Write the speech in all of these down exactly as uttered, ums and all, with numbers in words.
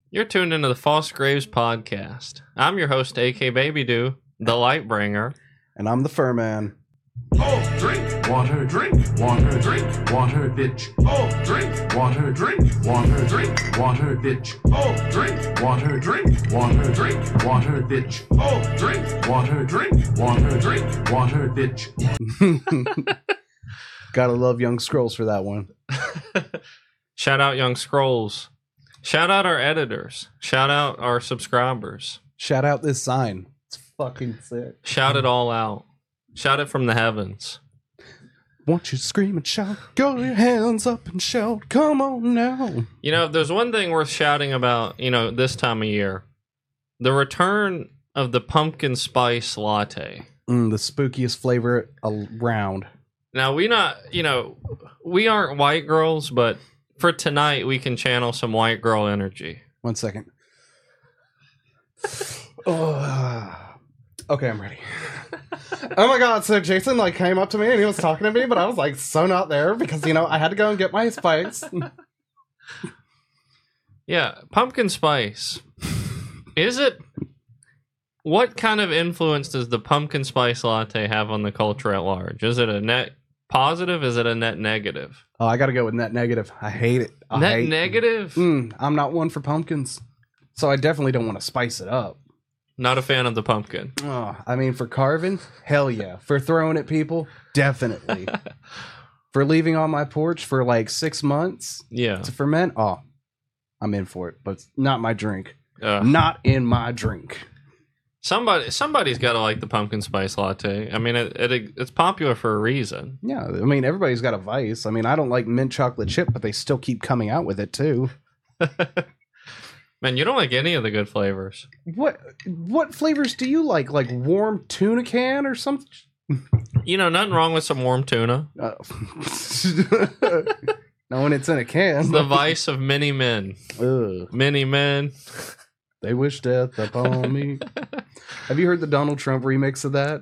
You're tuned into the False Graves podcast. I'm your host, A K Baby Doo, the Lightbringer. And I'm the Fur Man. Oh, drink water, drink water, drink water, bitch. Oh, drink water, drink water, drink water, bitch. Oh, drink water, drink water, drink water, bitch. Oh, drink water, drink water, drink water, bitch. Gotta love Young Scrolls for that one. Shout out Young Scrolls. Shout out our editors. Shout out our subscribers. Shout out this sign. It's fucking sick. Shout it all out. Shout it from the heavens. Won't you scream and shout? Go your hands up and shout. Come on now. You know, if there's one thing worth shouting about, you know, this time of year, the return of the pumpkin spice latte. Mm, the spookiest flavor around. Now, we not, you know, we aren't white girls, but for tonight, we can channel some white girl energy. One second. Oh, okay, I'm ready. Oh my god, so Jason like came up to me and he was talking to me, but I was like so not there because, you know, I had to go and get my spice. Yeah, pumpkin spice. Is it... What kind of influence does the pumpkin spice latte have on the culture at large? Is it a net positive? Is it a net negative? Oh, I gotta go with net negative. I hate it. I Net hate negative? Mm, I'm not one for pumpkins. So I definitely don't want to spice it up. Not a fan of the pumpkin. Oh, I mean, for carving, hell yeah. For throwing at people, definitely. For leaving on my porch for like six months Yeah. to ferment, oh, I'm in for it. But it's not my drink. Uh, Not in my drink. somebody, somebody's got to like the pumpkin spice latte. I mean, it, it it's popular for a reason. Yeah, I mean, everybody's got a vice. I mean, I don't like mint chocolate chip, but they still keep coming out with it too. Man, you don't like any of the good flavors. What what flavors do you like? Like warm tuna can or something? You know, nothing wrong with some warm tuna. Uh, no, when it's in a can. It's the vice of many men. Ugh. Many men. They wish death upon me. Have you heard the Donald Trump remix of that?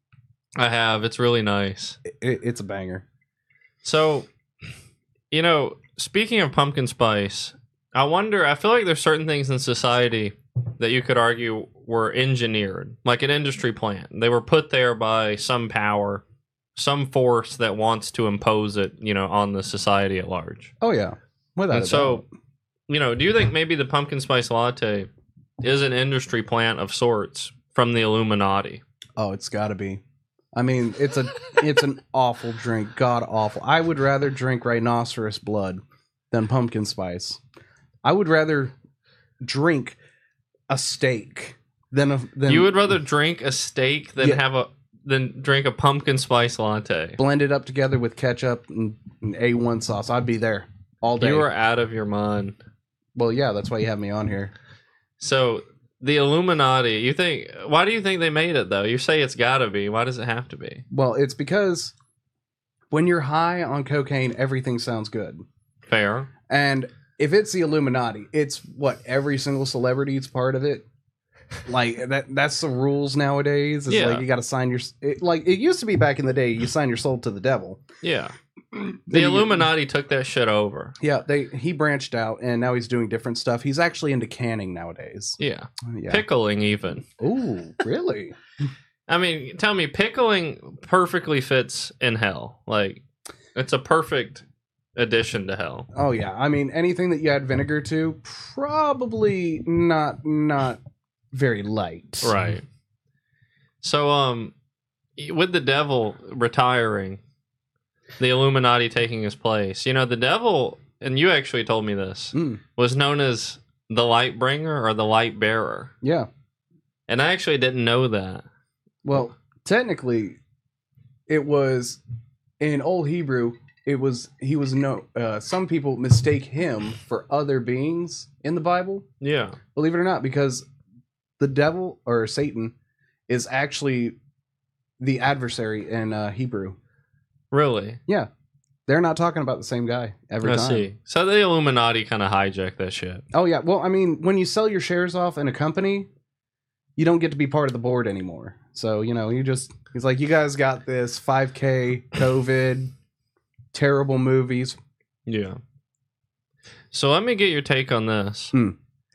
I have. It's really nice. It, it's a banger. So, you know, speaking of pumpkin spice, I wonder, I feel like there's certain things in society that you could argue were engineered, like an industry plant. They were put there by some power, some force that wants to impose it, you know, on the society at large. Oh, yeah. Without And a so, doubt. you know, do you think maybe the pumpkin spice latte is an industry plant of sorts from the Illuminati? Oh, it's got to be. I mean, it's a it's an awful drink. God awful. I would rather drink rhinoceros blood than pumpkin spice. I would rather drink a steak than a than You would rather drink a steak than Yeah. have a than drink a pumpkin spice latte. blend it up together with ketchup and, and A one sauce. I'd be there all day. You are out of your mind. Well, yeah, that's why you have me on here. So the Illuminati, you think? Why do you think they made it though? You say it's got to be. Why does it have to be? Well, it's because when you're high on cocaine, everything sounds good. Fair. And if it's the Illuminati, it's what every single celebrity is part of it. Like that that's the rules nowadays. It's Yeah. like you got to sign your it, like it used to be back in the day, you sign your soul to the devil. Yeah. The Then you- Illuminati took that shit over. Yeah, they he branched out and now he's doing different stuff. He's actually into canning nowadays. Yeah. Yeah. Pickling even. Ooh, really? I mean, tell me, pickling perfectly fits in hell. Like, it's a perfect addition to hell. Oh yeah. I mean, anything that you add vinegar to, probably not not very light. Right. So, um, with the devil retiring, the Illuminati taking his place, you know, the devil, and you actually told me this, Mm, was known as the light bringer or the light bearer. yeah. And I actually didn't know that. Well, technically, it was in Old Hebrew. It was he was no. Uh, some people mistake him for other beings in the Bible. Yeah. Believe it or not, because the devil or Satan is actually the adversary in uh, Hebrew. Really? Yeah, they're not talking about the same guy every I time. see. So the Illuminati kind of hijacked that shit. Oh yeah. Well, I mean, when you sell your shares off in a company, you don't get to be part of the board anymore. So you know, you just he's like, you guys got this five K COVID. Terrible movies. Yeah. So let me get your take on this. Hmm.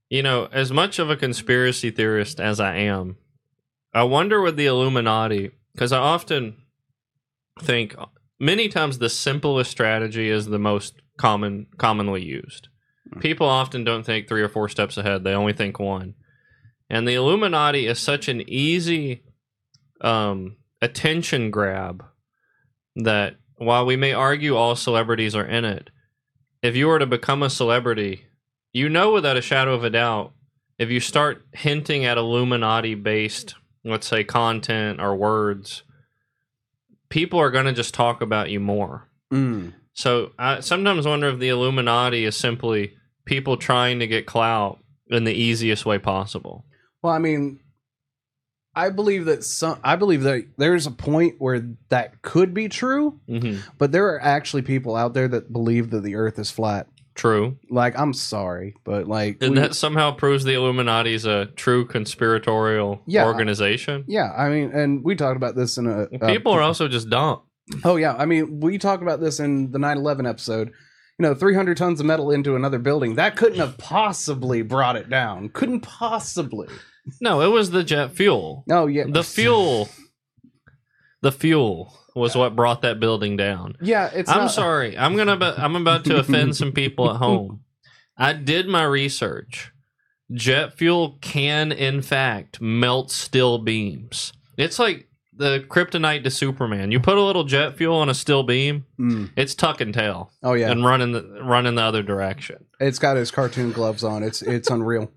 You know, as much of a conspiracy theorist as I am, I wonder with the Illuminati, because I often think many times the simplest strategy is the most common, commonly used. People often don't think three or four steps ahead; they only think one. And the Illuminati is such an easy um, attention grab that while we may argue all celebrities are in it, if you were to become a celebrity, you know without a shadow of a doubt, if you start hinting at Illuminati-based, let's say, content or words, people are going to just talk about you more. Mm. So I sometimes wonder if the Illuminati is simply people trying to get clout in the easiest way possible. Well, I mean, I believe that some. I believe that there's a point where that could be true, Mm-hmm. but there are actually people out there that believe that the Earth is flat. True. Like, I'm sorry, but like, And we- that somehow proves the Illuminati is a true conspiratorial Yeah. organization. yeah, I mean, and we talked about this in a. uh, People are also just dumb. Oh yeah, I mean, we talked about this in the nine eleven episode. You know, three hundred tons of metal into another building, that couldn't have possibly brought it down. Couldn't possibly. No, it was the jet fuel. Oh yeah, The fuel. The fuel was what brought that building down. Yeah, it's. I'm not, sorry. I'm gonna. Be, I'm about to offend some people at home. I did my research. Jet fuel can, in fact, melt steel beams. It's like the kryptonite to Superman. You put a little jet fuel on a steel beam, Mm. it's tuck and tail Oh yeah, and running the running the other direction. it's got his cartoon gloves on. It's it's unreal.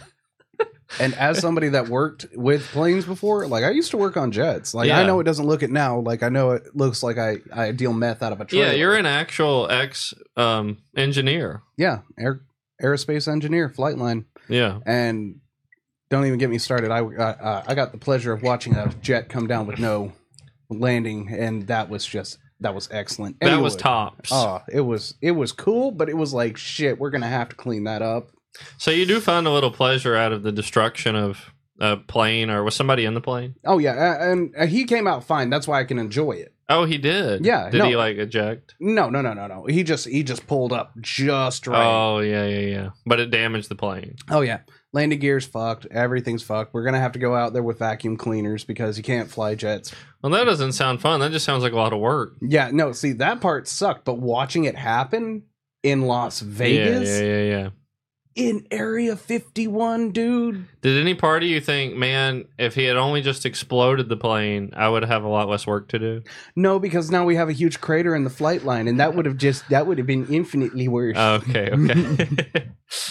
And as somebody that worked with planes before, like I used to work on jets. Like I Yeah. know it doesn't look it now. Like I know it looks like I, I deal meth out of a trailer. Yeah, you're an actual ex um, engineer. yeah air, aerospace engineer, flight line, Yeah. and don't even get me started. I uh, I got the pleasure of watching a jet come down with no landing, and that was just that was excellent. That was Anyway, tops. Oh, it was it was cool, but it was like shit. We're gonna have to clean that up. So you do find a little pleasure out of the destruction of a plane, or was somebody in the plane? Oh yeah, a- and uh, he came out fine. That's why I can enjoy it. Oh, he did. Yeah, Did no. he like eject? No, no, no, no, no. He just he just pulled up just right. Oh, yeah, yeah, yeah. But it damaged the plane. Oh yeah, landing gear's fucked. Everything's fucked. We're gonna have to go out there with vacuum cleaners because you can't fly jets. Well, that doesn't sound fun. That just sounds like a lot of work. Yeah, no. See, that part sucked, but watching it happen in Las Vegas, Yeah, yeah, yeah, yeah. in Area fifty-one, dude. Did any part of you think, man, if he had only just exploded the plane, I would have a lot less work to do? No, because now we have a huge crater in the flight line, and that would have just that would have been infinitely worse. Okay, okay.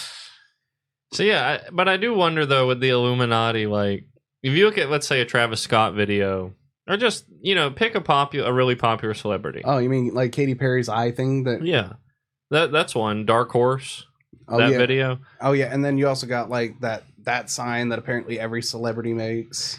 So yeah, I, but I do wonder though with the Illuminati, like if you look at let's say a Travis Scott video, or just you know pick a popular, a really popular celebrity. Oh, you mean like Katy Perry's eye thing? That Yeah, that that's one. Dark Horse. oh that yeah, video. oh yeah, and then you also got like that that sign that apparently every celebrity makes.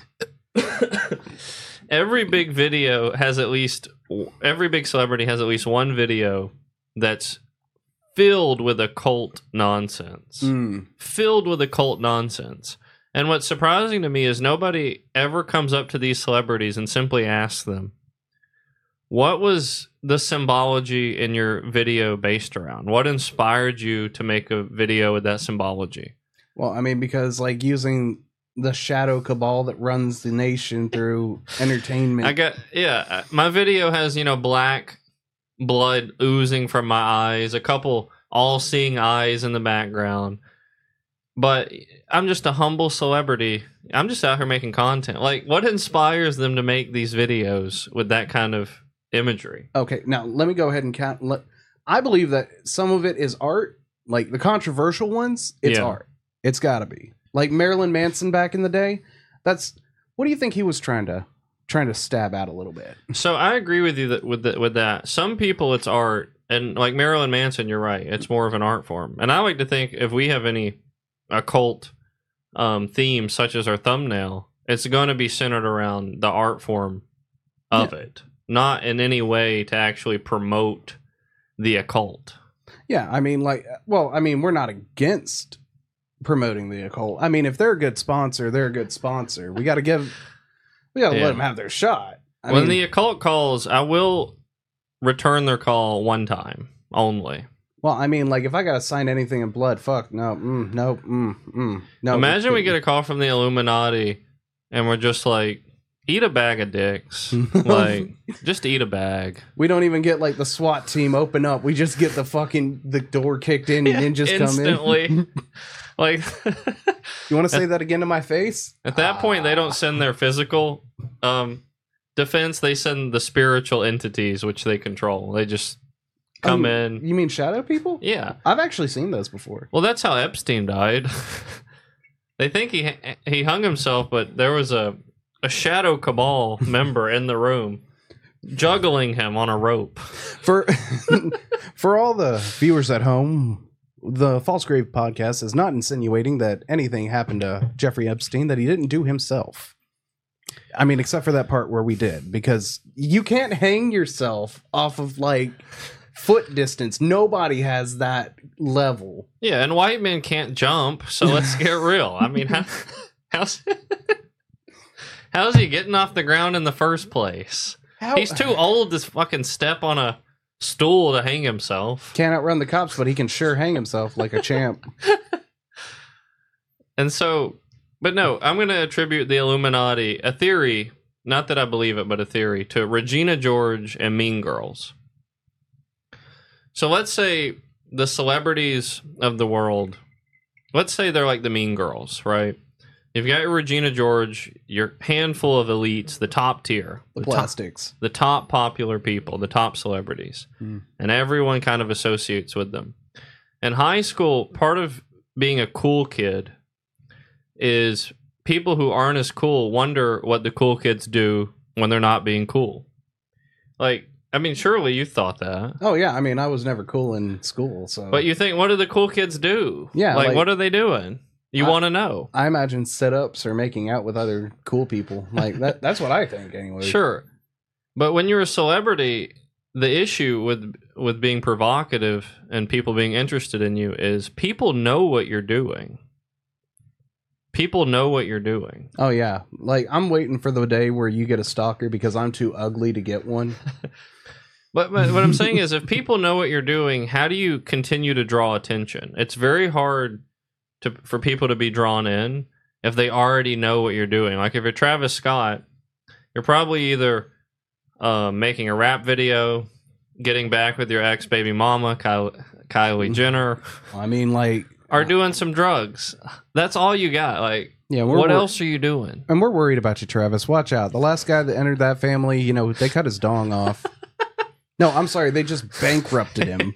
Every big video has at least every big celebrity has at least one video that's filled with occult nonsense. Mm. Filled with occult nonsense. And what's surprising to me is nobody ever comes up to these celebrities and simply asks them, what was the symbology in your video based around? What inspired you to make a video with that symbology? Well, I mean, because like using the shadow cabal that runs the nation through entertainment. I got, yeah, my video has, you know, black blood oozing from my eyes, a couple all-seeing eyes in the background. But I'm just a humble celebrity. I'm just out here making content. Like, what inspires them to make these videos with that kind of imagery? Okay, now let me go ahead and count. Let, I believe that some of it is art. Like the controversial ones, it's Yeah. art. It's got to be. Like Marilyn Manson back in the day. That's what do you think he was trying to trying to stab at a little bit? So I agree with you that with the, with that. Some people it's art, and like Marilyn Manson, you're right. It's more of an art form. And I like to think if we have any occult um, themes such as our thumbnail, it's going to be centered around the art form of Yeah. it, not in any way to actually promote the occult. Yeah, I mean, like, well, I mean, we're not against promoting the occult. I mean, if they're a good sponsor, they're a good sponsor. We got to give, we got to Yeah. let them have their shot. I when mean, the occult calls, I will return their call one time only. Well, I mean, like, if I gotta sign anything in blood, fuck, no, mm, no, mm, mm, no. Imagine we get a call from the Illuminati and we're just like, eat a bag of dicks. Like, just eat a bag. We don't even get, like, the SWAT team open up. We just get the fucking, the door kicked in and ninjas Instantly. come in. Like, you want to say that again to my face? At that point, they don't send their physical um, defense. They send the spiritual entities, which they control. They just come Um, in. You mean shadow people? Yeah. I've actually seen those before. Well, that's how Epstein died. They think he he hung himself, but there was a, a shadow cabal member in the room juggling him on a rope. For for all the viewers at home, the False Grave podcast is not insinuating that anything happened to Jeffrey Epstein that he didn't do himself. I mean, except for that part where we did, because you can't hang yourself off of, like, foot distance. Nobody has that level. Yeah, and white men can't jump, so let's get real. I mean, how, how's, how's he getting off the ground in the first place? How, He's too old to fucking step on a stool to hang himself. Can't outrun the cops, but he can sure hang himself like a champ. And so, but no, I'm going to attribute the Illuminati, a theory, not that I believe it, but a theory, to Regina George and Mean Girls. So let's say the celebrities of the world, let's say they're like the Mean Girls, right? You've got your Regina George, your handful of elites, the top tier. The, the plastics. Top, the top popular people, the top celebrities. Hmm. And everyone kind of associates with them. In high school, part of being a cool kid is people who aren't as cool wonder what the cool kids do when they're not being cool. Like, I mean, surely you thought that. Oh, yeah. I mean, I was never cool in school, so... But you think, what do the cool kids do? Yeah, Like, like- what are they doing? You I- want to know. I imagine sit-ups or making out with other cool people. Like, that. That's what I think, anyway. Sure. But when you're a celebrity, the issue with with being provocative and people being interested in you is people know what you're doing. People know what you're doing. Oh, yeah. Like, I'm waiting for the day where you get a stalker because I'm too ugly to get one. But, but what I'm saying is, if people know what you're doing, how do you continue to draw attention? It's very hard to for people to be drawn in if they already know what you're doing. Like, if you're Travis Scott, you're probably either uh, making a rap video, getting back with your ex-baby mama, Kylie, Kylie Jenner, I mean, like... or doing some drugs. That's all you got. Like, Yeah, we're, what wor- else are you doing? And we're worried about you, Travis. Watch out. The last guy that entered that family, you know, they cut his dong off. No, I'm sorry. They just bankrupted him.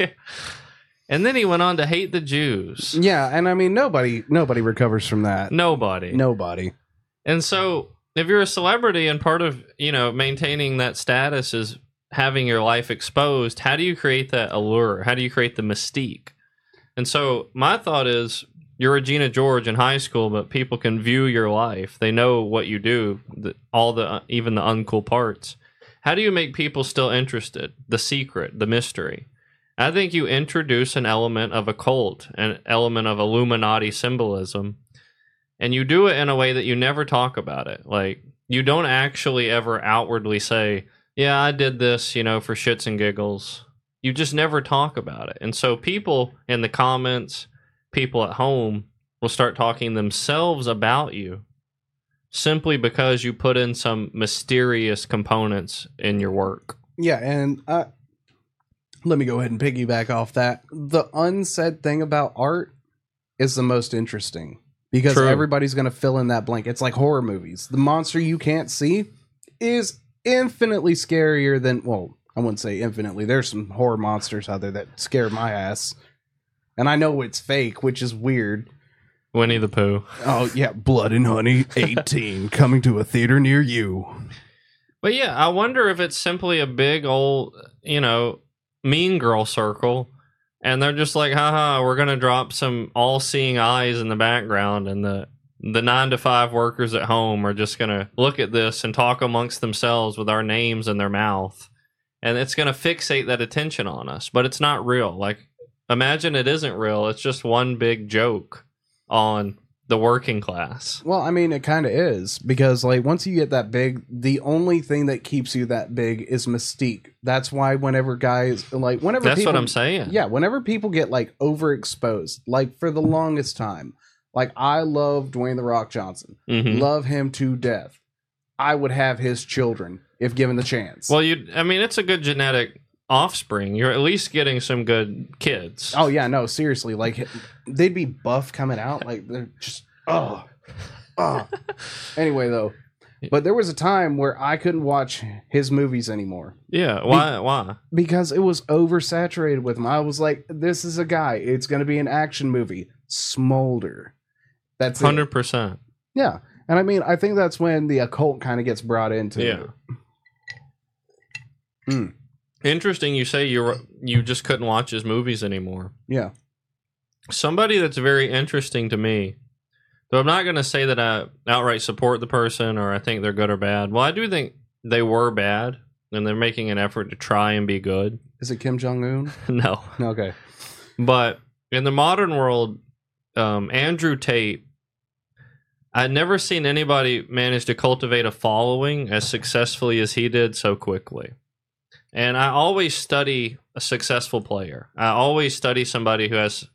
And then he went on to hate the Jews. Yeah, and I mean, nobody nobody recovers from that. Nobody. Nobody. And so, if you're a celebrity and part of, you know, maintaining that status is having your life exposed, how do you create that allure? How do you create the mystique? And so, my thought is, you're Regina George in high school, but people can view your life. They know what you do, the, all the, even the uncool parts. How do you make people still interested? The secret, the mystery. I think you introduce an element of occult, an element of Illuminati symbolism, and you do it in a way that you never talk about it. Like, you don't actually ever outwardly say, yeah, I did this, you know, for shits and giggles. You just never talk about it. And so people in the comments, people at home will start talking themselves about you simply because you put in some mysterious components in your work. Yeah, and uh, let me go ahead and piggyback off that. The unsaid thing about art is the most interesting because True. everybody's going to fill in that blank. It's like horror movies. The monster you can't see is infinitely scarier than, well, I wouldn't say infinitely. There's some horror monsters out there that scare my ass. And I know it's fake, which is weird. Winnie the Pooh. Oh, yeah. Blood and Honey, eighteen, coming to a theater near you. But yeah, I wonder if it's simply a big old, you know, mean girl circle. And they're just like, haha, we're going to drop some all-seeing eyes in the background. And the, the nine to five workers at home are just going to look at this and talk amongst themselves with our names in their mouth. And it's going to fixate that attention on us. But it's not real. Like, imagine it isn't real. It's just one big joke on the working class. Well, I mean, it kind of is because, like, once you get that big, the only thing that keeps you that big is mystique. That's why whenever guys, like, whenever That's people, what I'm saying. Yeah, whenever people get like overexposed, like for the longest time, like I love Dwayne the Rock Johnson, Mhm. love him to death. I would have his children if given the chance. Well, you. I mean, it's a good genetic offspring. You're at least getting some good kids. Oh yeah, no, seriously, like they'd be buff coming out, like they're just oh, oh. Anyway, though, but there was a time where I couldn't watch his movies anymore Yeah. Why? Why? because it was oversaturated with him. I was like, this is a guy. It's going to be an action movie. Smolder. That's it. Hundred percent. Yeah, and I mean, I think that's when the occult kind of gets brought into Yeah. it. Mm, Interesting. You say you were, you just couldn't watch his movies anymore. yeah. Somebody that's very interesting to me. Though I'm not going to say that I outright support the person or I think they're good or bad. Well, I do think they were bad, and they're making an effort to try and be good. Is it Kim Jong Un? No. Okay. But in the modern world, um, Andrew Tate, I'd never seen anybody manage to cultivate a following as successfully as he did so quickly. And I always study a successful player. I always study somebody who has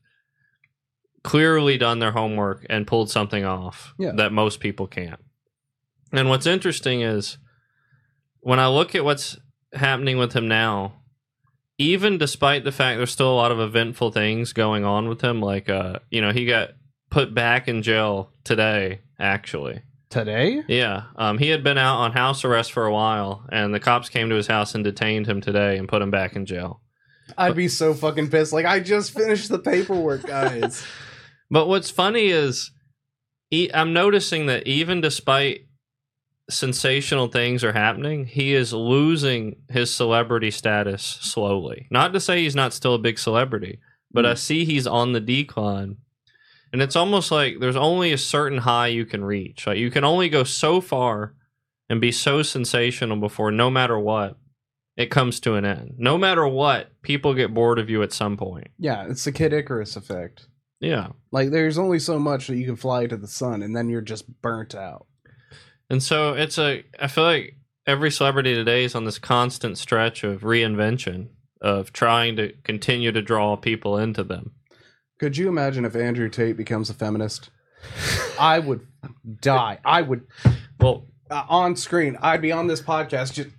clearly done their homework and pulled something off Yeah. that most people can't. And what's interesting is when I look at what's happening with him now, even despite the fact there's still a lot of eventful things going on with him, like, uh, you know, he got put back in jail today, actually. Today? Yeah. Um, he had been out on house arrest for a while, and the cops came to his house and detained him today and put him back in jail. I'd be so fucking pissed. Like, I just finished the paperwork, guys. But what's funny is he, I'm noticing that even despite sensational things are happening, he is losing his celebrity status slowly. Not to say he's not still a big celebrity, but I see he's on the decline. And it's almost like there's only a certain high you can reach. Like you can only go so far and be so sensational before, no matter what, it comes to an end. No matter what, people get bored of you at some point. Yeah, it's the Kid Icarus effect. Yeah. Like, there's only so much that you can fly to the sun, and then you're just burnt out. And so it's a, I feel like every celebrity today is on this constant stretch of reinvention, of trying to continue to draw people into them. Could you imagine if Andrew Tate becomes a feminist? I would die. I would, Well, uh, on screen, I'd be on this podcast just,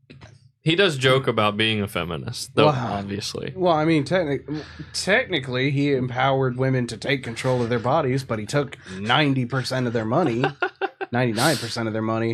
he does joke about being a feminist, though, Wow. obviously. well, I mean, technic- technically, he empowered women to take control of their bodies, but he took ninety percent of their money, ninety-nine percent of their money.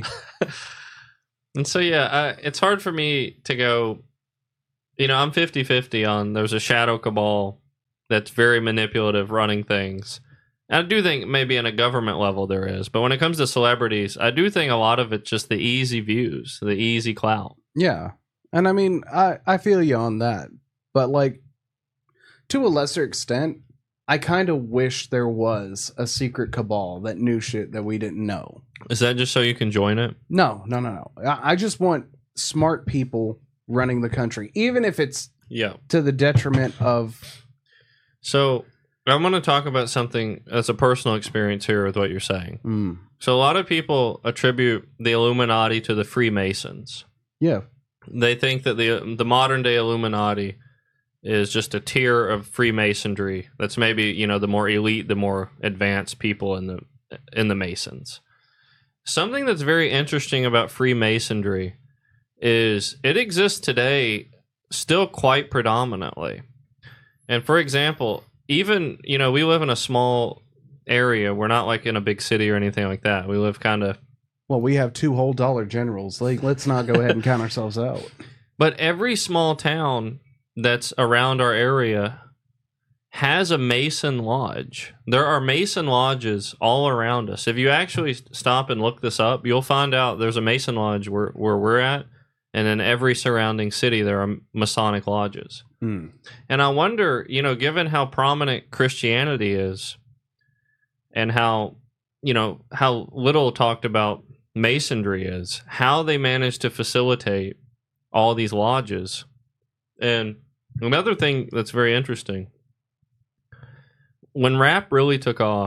And so, yeah, I, it's hard for me to go, you know, I'm fifty-fifty on there's a shadow cabal that's very manipulative running things. And I do think maybe on a government level there is. But when it comes to celebrities, I do think a lot of it's just the easy views, the easy clout. Yeah. And I mean, I, I feel you on that. But, like, to a lesser extent, I kind of wish there was a secret cabal that knew shit that we didn't know. Is that just so you can join it? No, no, no, no. I, I just want smart people running the country, even if it's Yeah. to the detriment of... So I'm going to talk about something as a personal experience here with what you're saying. Mm, So a lot of people attribute the Illuminati to the Freemasons. yeah. They think that the the modern day Illuminati is just a tier of Freemasonry that's maybe, you know, the more elite, the more advanced people in the in the Masons. Something that's very interesting about Freemasonry is it exists today still quite predominantly. And for example, even, you know, we live in a small area. We're not like in a big city or anything like that. We live kind of Well, we have two whole Dollar Generals. Like, let's not go ahead and count ourselves out. But every small town that's around our area has a Mason lodge. There are Mason lodges all around us. If you actually stop and look this up, you'll find out there's a Mason lodge where, where we're at, and in every surrounding city there are Masonic lodges. Mm. And I wonder, you know, given how prominent Christianity is and how, you know, how little talked about Masonry is, how they managed to facilitate all these lodges. And another thing that's very interesting, when rap really took off,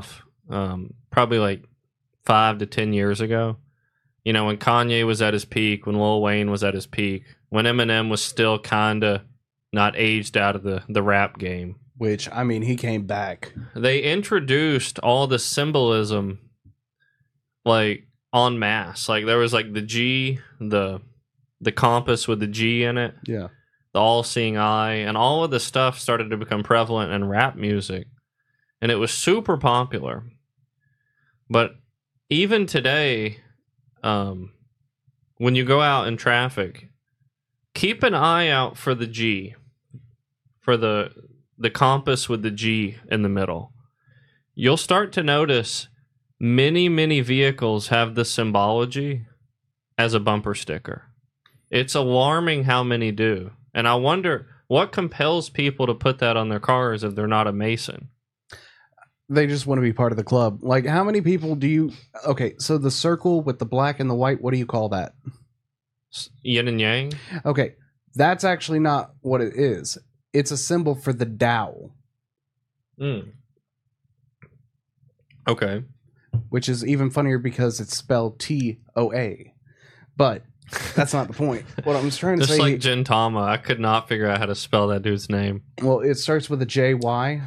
um, probably like five to ten years ago. You know, when Kanye was at his peak, when Lil Wayne was at his peak, when Eminem was still kind of not aged out of the, the rap game. Which, I mean, he came back. They introduced all the symbolism, like, en masse. Like, there was, like, the G, the the compass with the G in it, Yeah. the all-seeing eye, and all of the stuff started to become prevalent in rap music. And it was super popular. But even today... Um, when you go out in traffic, keep an eye out for the G, for the the compass with the G in the middle. You'll start to notice many, many vehicles have the symbology as a bumper sticker. It's alarming how many do. And I wonder what compels people to put that on their cars if they're not a Mason. They just want to be part of the club. Like, how many people do you... Okay, so the circle with the black and the white, what do you call that? Yin and yang? Okay, that's actually not what it is. It's a symbol for the Tao. Mm. Okay. Which is even funnier because it's spelled T O A. But that's not the point. What I'm trying to Just say... like Gintama, I could not figure out how to spell that dude's name. Well, it starts with a J Y.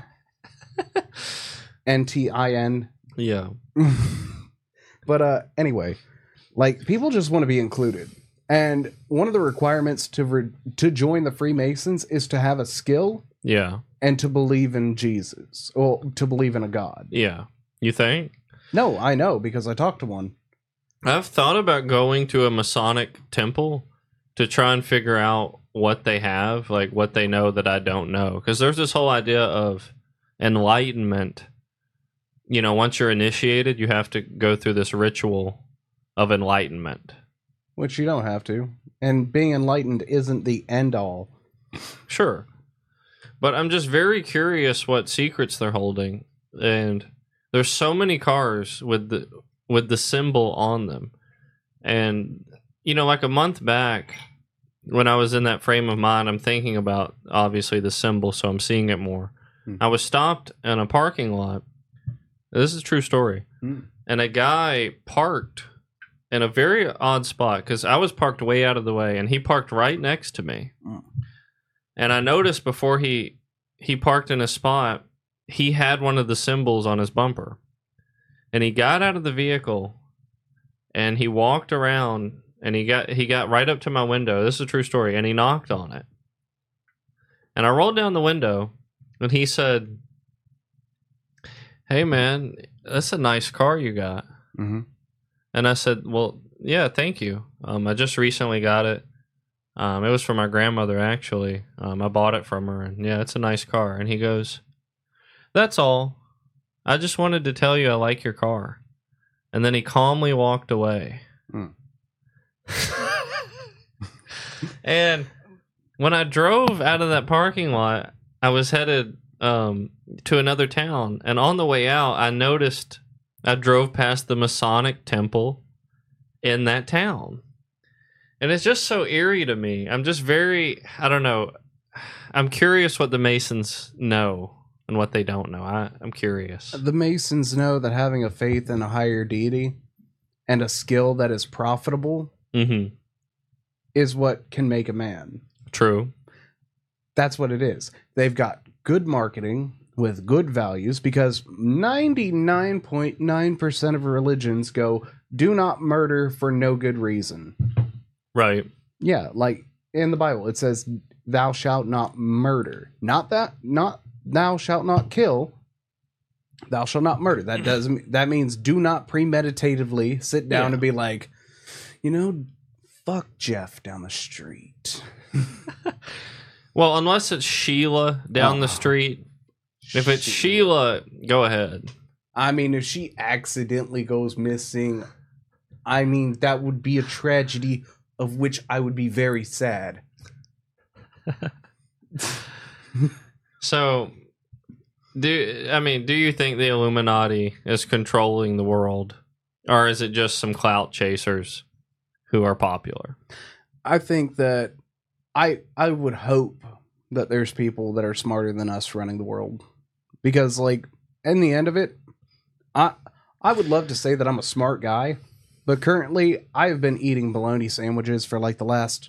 N T I N. Yeah. But uh anyway, like, people just want to be included. And one of the requirements to re- to join the Freemasons is to have a skill Yeah. and to believe in Jesus. Or to believe in a God. Yeah. You think? No, I know because I talked to one. I've thought about going to a Masonic temple to try and figure out what they have, like what they know that I don't know. Because there's this whole idea of enlightenment. You know, once you're initiated, you have to go through this ritual of enlightenment. Which you don't have to. And being enlightened isn't the end all. Sure. But I'm just very curious what secrets they're holding. And there's so many cars with the with the symbol on them. And, you know, like a month back, when I was in that frame of mind, I'm thinking about, obviously, the symbol, so I'm seeing it more. Hmm. I was stopped in a parking lot. This is a true story. Hmm. And a guy parked in a very odd spot, because I was parked way out of the way, and he parked right next to me. Hmm. And I noticed before he he parked in a spot, he had one of the symbols on his bumper. And he got out of the vehicle, and he walked around, and he got he got right up to my window. This is a true story. And he knocked on it. And I rolled down the window, and he said, "Hey, man, that's a nice car you got." Mm-hmm. And I said, "Well, yeah, thank you. Um, I just recently got it. Um, it was for my grandmother, actually. Um, I bought it from her, and yeah, it's a nice car." And he goes, "That's all. I just wanted to tell you I like your car." And then he calmly walked away. Mm. And when I drove out of that parking lot, I was headed um, to another town. And on the way out, I noticed I drove past the Masonic temple in that town. And it's just so eerie to me. I'm just very, I don't know. I'm curious what the Masons know and what they don't know. I, I'm curious. The Masons know that having a faith in a higher deity and a skill that is profitable Mm-hmm. is what can make a man. True. That's what it is. They've got good marketing with good values because ninety-nine point nine percent of religions go, do not murder for no good reason. Right. Yeah, like in the Bible, it says, thou shalt not murder. Not that, not thou shalt not kill. Thou shalt not murder. That doesn't, that means do not premeditatively sit down Yeah. and be like, you know, fuck Jeff down the street. Well, unless it's Sheila down the Oh. street. If it's Sheila, go ahead. I mean, if she accidentally goes missing, I mean, that would be a tragedy of which I would be very sad. So, do I mean, do you think the Illuminati is controlling the world? Or is it just some clout chasers who are popular? I think that I I would hope that there's people that are smarter than us running the world. Because, like, in the end of it, I I would love to say that I'm a smart guy, but currently I've been eating bologna sandwiches for like the last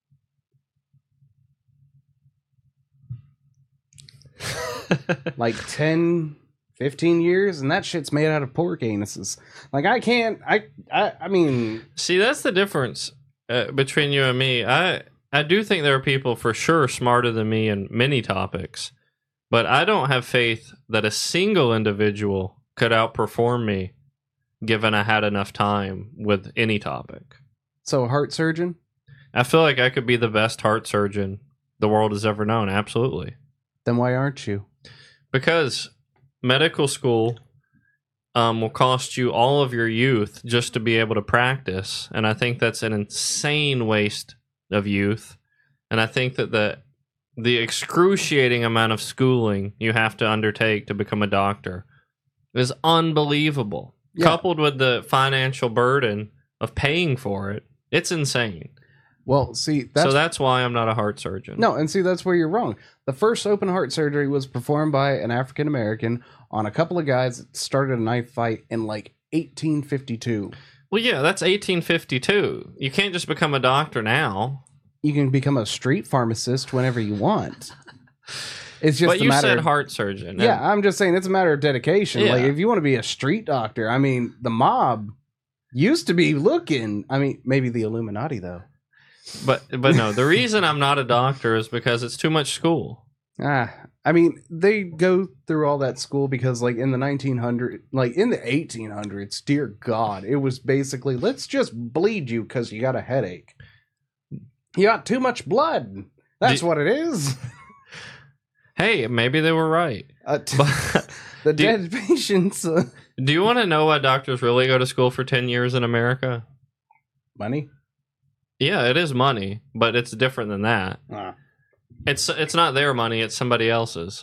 like ten, fifteen years, and that shit's made out of pork anuses. Like I can't I I, I mean See, that's the difference uh, between you and me. I I do think there are people for sure smarter than me in many topics, but I don't have faith that a single individual could outperform me given I had enough time with any topic. so a heart surgeon? I feel like I could be the best heart surgeon the world has ever known, absolutely. Then why aren't you? Because medical school um, will cost you all of your youth just to be able to practice, and I think that's an insane waste of youth. And I think that the the excruciating amount of schooling you have to undertake to become a doctor is unbelievable. Yeah. Coupled with the financial burden of paying for it, it's insane. Well, see, that's so that's why I'm not a heart surgeon. no, and see, that's where you're wrong. The first open heart surgery was performed by an African American on a couple of guys that started a knife fight in like eighteen fifty-two. Well, yeah, that's eighteen fifty-two. You can't just become a doctor now. You can become a street pharmacist whenever you want. It's just But a you matter said of, heart surgeon. yeah, I'm just saying it's a matter of dedication. Yeah. Like if you want to be a street doctor, I mean, the mob used to be looking. I mean, maybe the Illuminati though. But but no, the reason I'm not a doctor is because it's too much school. Ah, I mean, they go through all that school because, like, in the nineteen hundreds, like, in the eighteen hundreds, dear God, it was basically, let's just bleed you because you got a headache. You got too much blood. That's Do- what it is. Hey, maybe they were right. Uh, t- But the do- dead patients. Uh, do you want to know why doctors really go to school for ten years in America? money? Yeah, it is money, but it's different than that. Ah. It's it's not their money; it's somebody else's.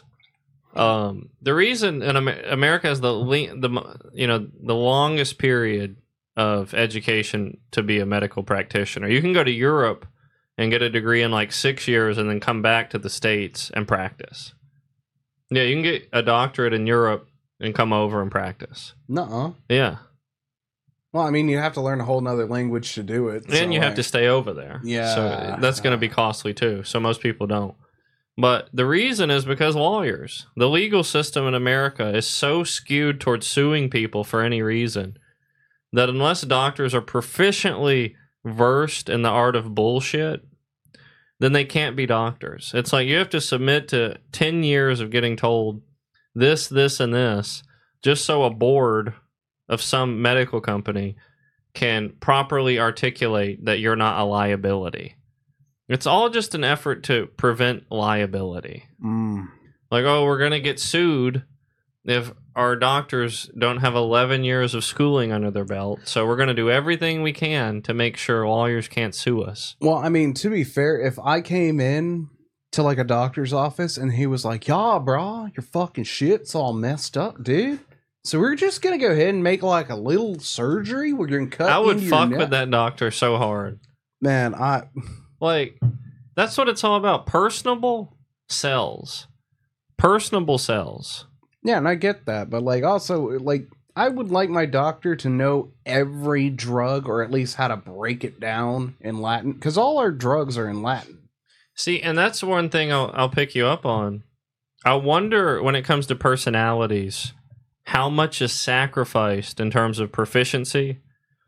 Um, the reason in Amer- America has the le- the mo- you know the longest period of education to be a medical practitioner. You can go to Europe and get a degree in like six years, and then come back to the States and practice. Yeah, you can get a doctorate in Europe and come over and practice. Nuh-uh. Yeah, Well, I mean, you have to learn a whole nother language to do it. and so, you have like- to stay over there. Yeah. So that's going to be costly too. So most people don't. But the reason is because lawyers. The legal system in America is so skewed towards suing people for any reason that unless doctors are proficiently versed in the art of bullshit, then they can't be doctors. It's like you have to submit to ten years of getting told this, this, and this just so a board of some medical company can properly articulate that you're not a liability. It's all just an effort to prevent liability. Mm. Like, oh, we're going to get sued if our doctors don't have eleven years of schooling under their belt. So we're going to do everything we can to make sure lawyers can't sue us. Well, I mean, to be fair, if I came in to like a doctor's office and he was like, "Yeah, bro, your fucking shit's all messed up, dude. So we're just gonna go ahead and make like a little surgery. We're gonna cut." I would into your fuck neck." with that doctor so hard. Man, I Like, that's what it's all about. Personable sells. Personable sells. yeah, and I get that, but like also like I would like my doctor to know every drug or at least how to break it down in Latin because all our drugs are in Latin. See, and that's one thing I'll, I'll pick you up on. I wonder when it comes to personalities, how much is sacrificed in terms of proficiency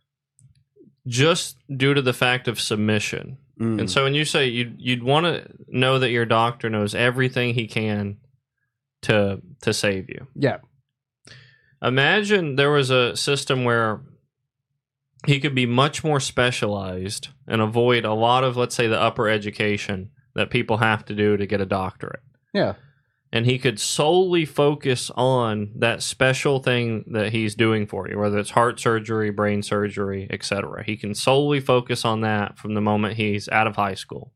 just due to the fact of submission. Mm. And so when you say you'd, you'd want to know that your doctor knows everything he can to to save you. Yeah. Imagine there was a system where he could be much more specialized and avoid a lot of, let's say, the upper education that people have to do to get a doctorate. Yeah. And he could solely focus on that special thing that he's doing for you, whether it's heart surgery, brain surgery, et cetera. He can solely focus on that from the moment he's out of high school.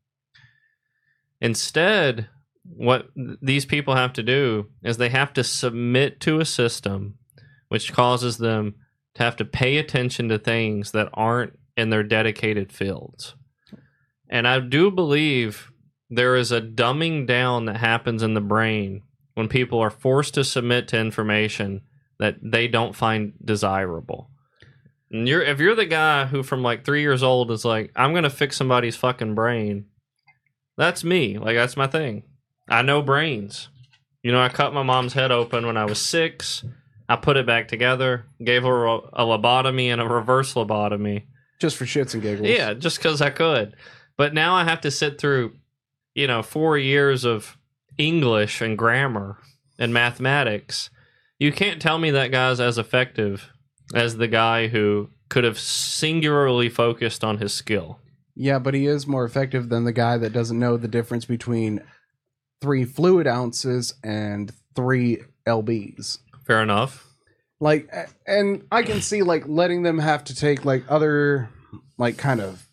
Instead, what these people have to do is they have to submit to a system which causes them to have to pay attention to things that aren't in their dedicated fields. And I do believe there is a dumbing down that happens in the brain when people are forced to submit to information that they don't find desirable. And you're if you're the guy who from like three years old is like, I'm gonna fix somebody's fucking brain. That's me. Like that's my thing. I know brains. You know, I cut my mom's head open when I was six. I put it back together, gave her a, a lobotomy and a reverse lobotomy. Just for shits and giggles. Yeah, just because I could. But now I have to sit through, you know, four years of English and grammar and mathematics. You can't tell me that guy's as effective as the guy who could have singularly focused on his skill. Yeah, but he is more effective than the guy that doesn't know the difference between three fluid ounces and three L Bs. Fair enough. Like, and I can see like letting them have to take like other, like kind of,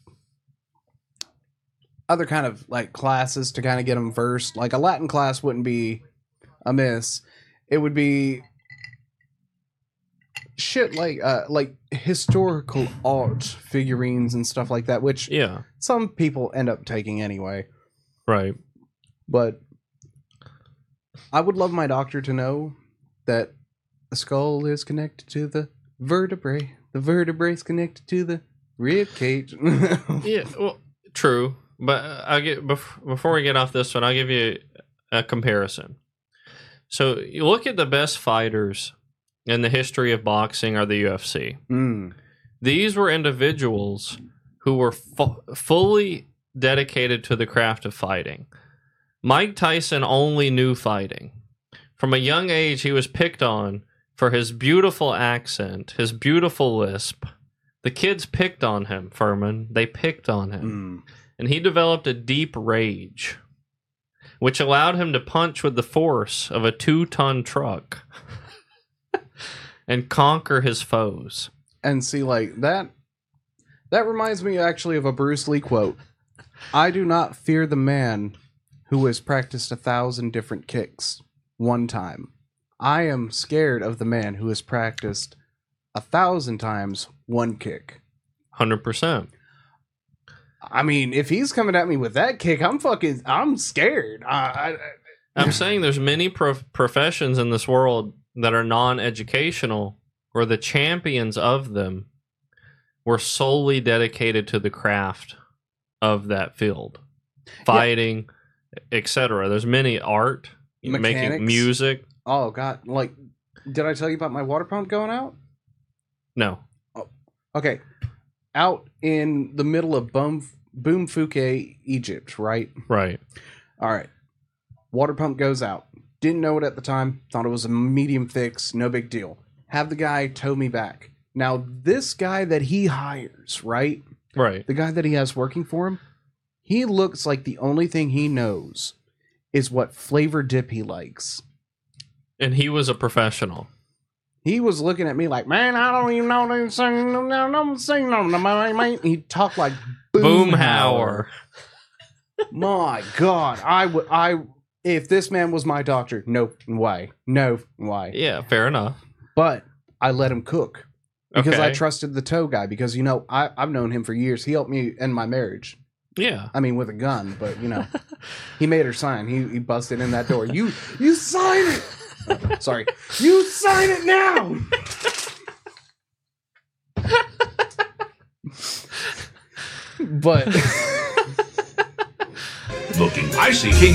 other kind of like classes to kind of get them versed. Like a Latin class wouldn't be amiss. It would be shit like uh like historical art figurines and stuff like that, which Yeah. some people end up taking anyway. Right. But I would love my doctor to know that the skull is connected to the vertebrae. The vertebrae is connected to the rib cage. Yeah, well, true. But I get bef- before we get off this one, I'll give you a comparison. So you look at the best fighters in the history of boxing or the U F C. Mm. These were individuals who were fu- fully dedicated to the craft of fighting. Mike Tyson only knew fighting. From a young age, he was picked on for his beautiful accent, his beautiful lisp. The kids picked on him, Furman. They picked on him. Mm. And he developed a deep rage, which allowed him to punch with the force of a two-ton truck and conquer his foes. And see, like, that that reminds me actually of a Bruce Lee quote. I do not fear the man who has practiced a thousand different kicks one time. I am scared of the man who has practiced a thousand times one kick. one hundred percent. I mean, if he's coming at me with that kick, I'm fucking, I'm scared. I, I, I'm saying there's many prof- professions in this world that are non-educational, where the champions of them were solely dedicated to the craft of that field. Fighting, et cetera. There's many art, Mechanics. making music. Oh, God. Like, did I tell you about my water pump going out? No. Okay. Out in the middle of Boom, Boomfuke, Egypt, right? Right. All right. Water pump goes out. Didn't know it at the time. Thought it was a medium fix. No big deal. Have the guy tow me back. Now, this guy that he hires, right? Right. The guy that he has working for him, he looks like the only thing he knows is what flavor dip he likes. And he was a professional. He was looking at me like, man, I don't even know this thing. No, no, no, sing, no, no, man. He talked like Boomhauer. My God, I would, I, if this man was my doctor, no way, no way. Yeah, fair enough. But I let him cook because I Okay. trusted the tow guy because, you know, I, I've known him for years. He helped me end my marriage. Yeah. I mean, with a gun, but, you know, he made her sign. He, he busted in that door. You, you sign it. Uh, sorry. You sign it now. But Looking icy king.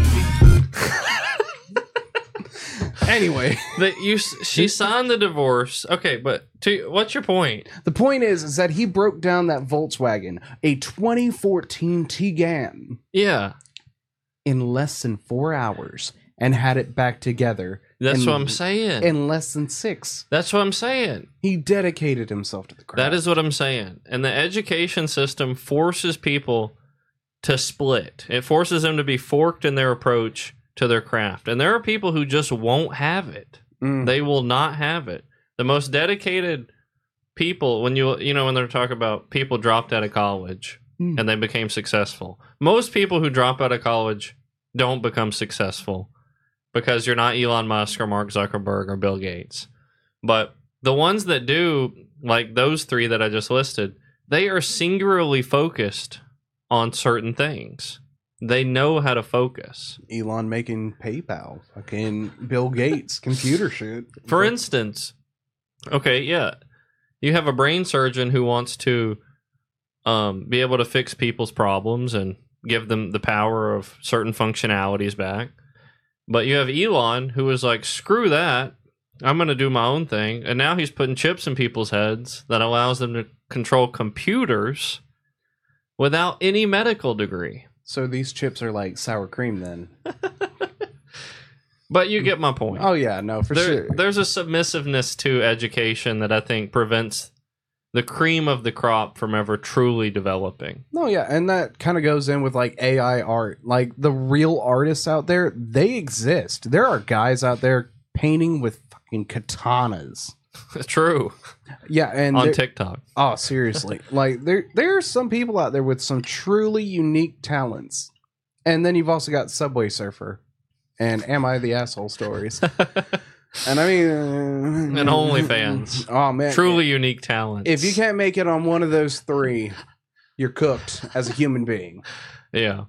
anyway, That you, she signed the divorce. Okay, but to, what's your point? the point is, is that he broke down that Volkswagen, a twenty fourteen Tiguan, Yeah, in less than four hours and had it back together. that's in, what I'm saying. In less than six. That's what I'm saying. He dedicated himself to the craft. That is what I'm saying. And the education system forces people to split. It forces them to be forked in their approach to their craft. And there are people who just won't have it. Mm. They will not have it. The most dedicated people, when you you know when they're talking about people dropped out of college Mm. and they became successful. Most people who drop out of college don't become successful because you're not Elon Musk or Mark Zuckerberg or Bill Gates. But the ones that do, like those three that I just listed, they are singularly focused on certain things. They know how to focus. Elon making PayPal. Fucking Bill Gates computer shit. For instance, okay, yeah, you have a brain surgeon who wants to um, be able to fix people's problems and give them the power of certain functionalities back. But you have Elon who is like, screw that. I'm going to do my own thing. And now he's putting chips in people's heads that allows them to control computers without any medical degree. So these chips are like sour cream then. But you get my point. Oh yeah, no, for there, sure. There's a submissiveness to education that I think prevents the cream of the crop from ever truly developing. No, yeah, and that kind of goes in with like A I art. Like the real artists out there, they exist. There are guys out there painting with fucking katanas. True. Yeah, and on there- TikTok. Oh, seriously. Like there there are some people out there with some truly unique talents. And then you've also got Subway Surfer and Am I the Asshole stories. And I mean uh, And OnlyFans. Oh man. Truly unique talents. If you can't make it on one of those three, you're cooked as a human being. Yeah.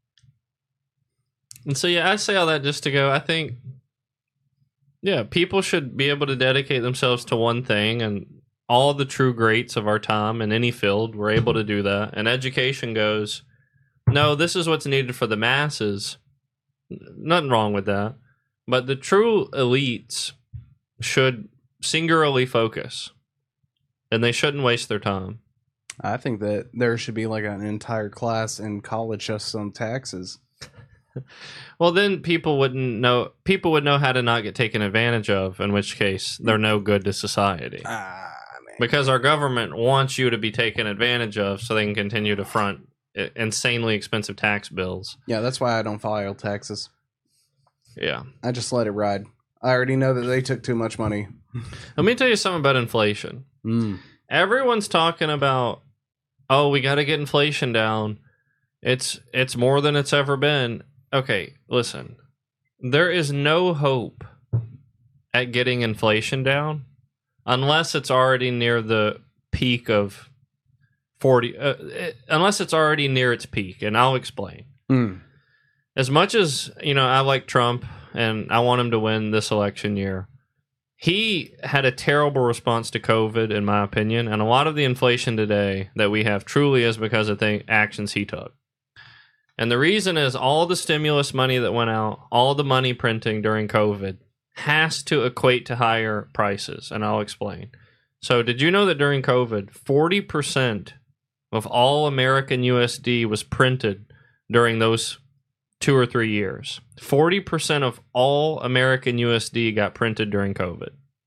And so yeah, I say all that just to go, I think yeah, people should be able to dedicate themselves to one thing, and all the true greats of our time in any field were able to do that. And education goes, no, this is what's needed for the masses. Nothing wrong with that. But the true elites should singularly focus, and they shouldn't waste their time. I think that there should be like an entire class in college just on taxes. Well, then people wouldn't know. People would know how to not get taken advantage of. In which case, they're no good to society. Ah, man. Because our government wants you to be taken advantage of, so they can continue to front i- insanely expensive tax bills. Yeah, that's why I don't file taxes. Yeah. I just let it ride. I already know that they took too much money. Let me tell you something about inflation. Mm. Everyone's talking about, oh, we got to get inflation down. It's it's more than it's ever been. Okay, listen. There is no hope at getting inflation down unless it's already near the peak of forty. Uh, it, unless it's already near its peak, and I'll explain. Mm. As much as, you know, I like Trump and I want him to win this election year, he had a terrible response to COVID, in my opinion, and a lot of the inflation today that we have truly is because of the actions he took. And the reason is all the stimulus money that went out, all the money printing during COVID has to equate to higher prices, and I'll explain. So did you know that during COVID, forty percent of all American U S D was printed during those two or three years? forty percent of all American U S D got printed during COVID.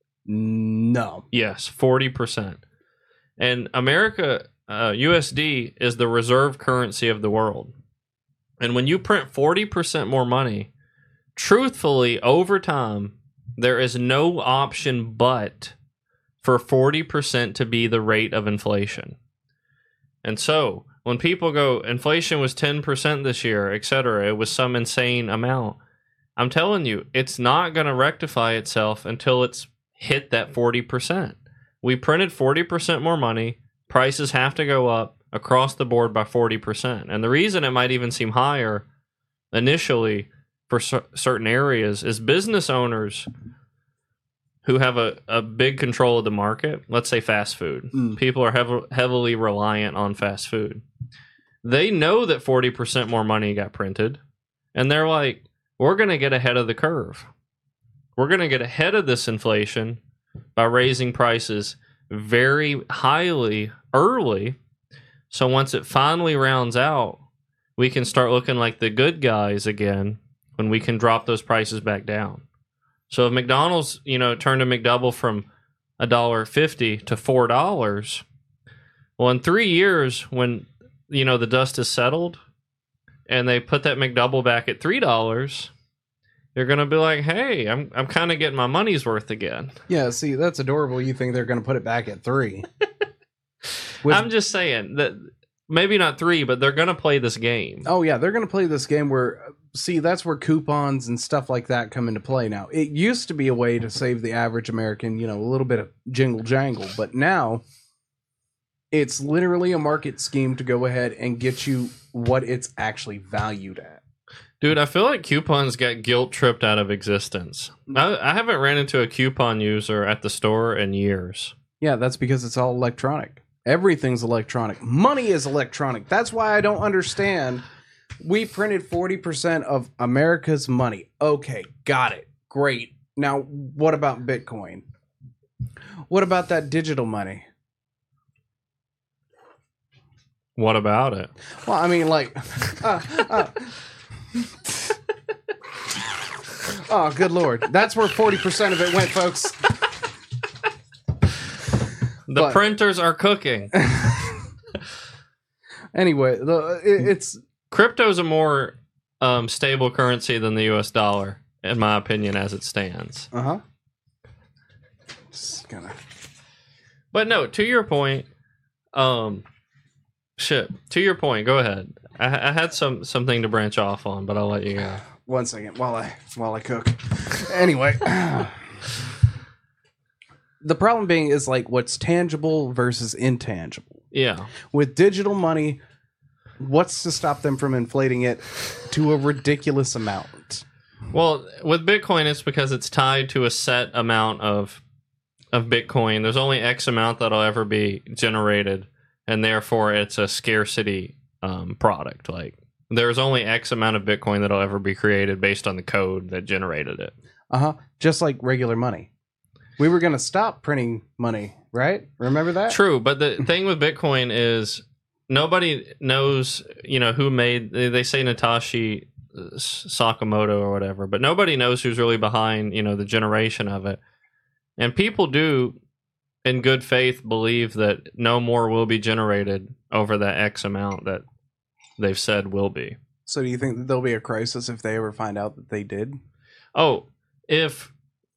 No. Yes, forty percent. And America, uh, U S D is the reserve currency of the world. And when you print forty percent more money, truthfully, over time, there is no option but for forty percent to be the rate of inflation. And so, when people go, inflation was ten percent this year, et cetera, it was some insane amount. I'm telling you, it's not going to rectify itself until it's hit that forty percent. We printed forty percent more money. Prices have to go up across the board by forty percent. And the reason it might even seem higher initially for cer- certain areas is business owners who have a, a big control of the market, let's say fast food. Mm. People are hev- heavily reliant on fast food. They know that forty percent more money got printed, and they're like, we're going to get ahead of the curve. We're going to get ahead of this inflation by raising prices very highly early, so once it finally rounds out, we can start looking like the good guys again when we can drop those prices back down. So if McDonald's, you know, turned a McDouble from a dollar fifty to four dollars, well, in three years, when you know the dust is settled, and they put that McDouble back at three dollars, you're gonna be like, "Hey, I'm I'm kind of getting my money's worth again." Yeah, see, that's adorable. You think they're going to put it back at three. Which- I'm just saying that maybe not three, but they're gonna play this game. Oh yeah, they're going to play this game where, see, that's where coupons and stuff like that come into play now. It used to be a way to save the average American, you know, a little bit of jingle jangle, but now It's literally a market scheme to go ahead and get you what it's actually valued at. Dude, I feel like coupons get guilt tripped out of existence. I, I haven't ran into a coupon user at the store in years. Yeah, that's because it's all electronic. Everything's electronic. Money is electronic. That's why I don't understand. We printed forty percent of America's money. Okay, got it. Great. Now, what about Bitcoin? What about that digital money? What about it? Well, I mean, like... Uh, uh, oh, good Lord. That's where forty percent of it went, folks. The But- printers are cooking. Anyway, the, it, it's... Crypto's a more um, stable currency than the U S dollar, in my opinion, as it stands. Uh-huh. Just gonna... But no, to your point, um, shit. To your point, go ahead. I, I had some something to branch off on, but I'll let you go. One second while I while I cook. Anyway, the problem being is like what's tangible versus intangible. Yeah, With digital money, what's to stop them from inflating it to a ridiculous amount? well, with Bitcoin, it's because it's tied to a set amount of of Bitcoin. There's only X amount that'll ever be generated, and therefore it's a scarcity um, product. Like there's only X amount of Bitcoin that'll ever be created based on the code that generated it. Uh-huh. Just like regular money. We were going to stop printing money, right? Remember that? True, but the thing with Bitcoin is nobody knows, you know, who made. They they say Natashi Sakamoto or whatever, but nobody knows who's really behind, you know, the generation of it. And people do, in good faith, believe that no more will be generated over that X amount that they've said will be. So do you think that there'll be a crisis if they ever find out that they did? Oh, if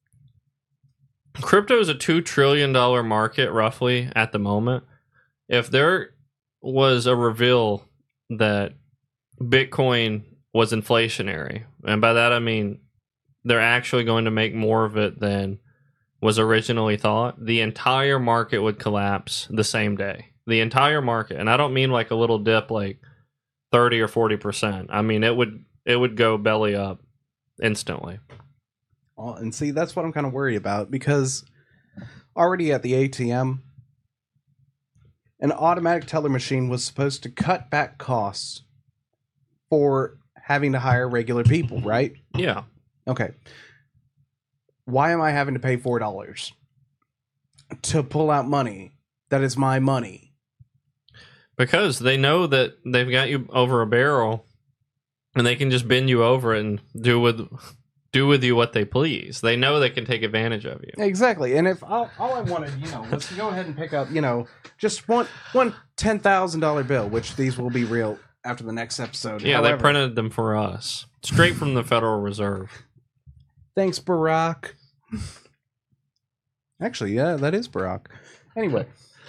crypto is a two trillion dollars market roughly at the moment, if there was a reveal that Bitcoin was inflationary, and by that I mean they're actually going to make more of it than was originally thought, the entire market would collapse the same day. The entire market. And I don't mean like a little dip like thirty or forty percent. I mean it would it would go belly up instantly. Well, and see, that's what I'm kind of worried about, because already at the A T M, an automatic teller machine was supposed to cut back costs for having to hire regular people, right? Yeah. Okay. Why am I having to pay four dollars to pull out money that is my money? Because they know that they've got you over a barrel and they can just bend you over it and do with do with you what they please. They know they can take advantage of you. Exactly. And if all, all I wanted, you know, was to go ahead and pick up, you know, just one one ten thousand dollar bill, which these will be real after the next episode. Yeah, However, they printed them for us. Straight from the Federal Reserve. Thanks, Barack. Actually, yeah, that is Barack. Anyway.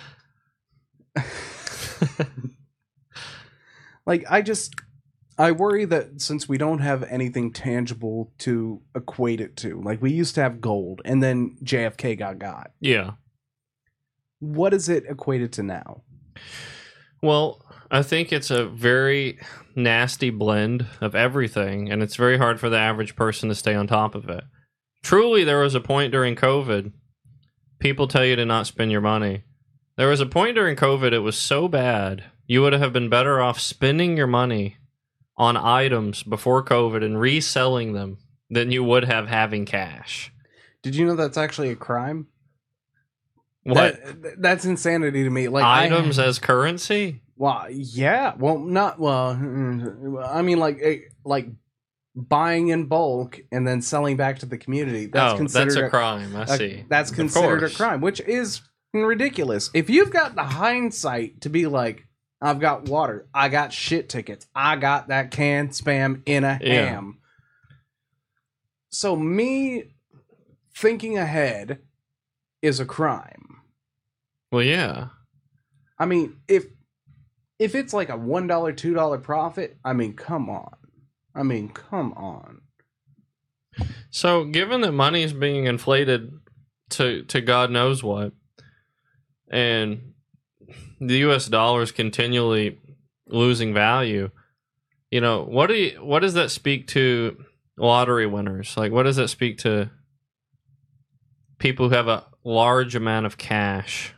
Like, I just, I worry that since we don't have anything tangible to equate it to, like we used to have gold and then J F K got got. Yeah. What is it equated to now? Well, I think it's a very nasty blend of everything, and it's very hard for the average person to stay on top of it. Truly, there was a point during COVID, people tell you to not spend your money. There was a point during COVID, it was so bad, you would have been better off spending your money on items before COVID and reselling them than you would have having cash. Did you know that's actually a crime? What? That, that's insanity to me. Like Items I, as currency? Well, yeah. Well, not well. I mean, like, like buying in bulk and then selling back to the community. That's oh, considered that's a crime. I a- see. That's Of considered a course. crime, which is ridiculous. If you've got the hindsight to be like, I've got water, I got shit tickets, I got that canned spam in a Yeah. ham. So me thinking ahead is a crime. Well, yeah. I mean, if if it's like a one dollar, two dollar profit, I mean, come on. I mean, come on. So, given that money is being inflated to to God knows what, and the U S dollar is continually losing value, you know, what do you, what does that speak to lottery winners? Like, what does that speak to people who have a large amount of cash?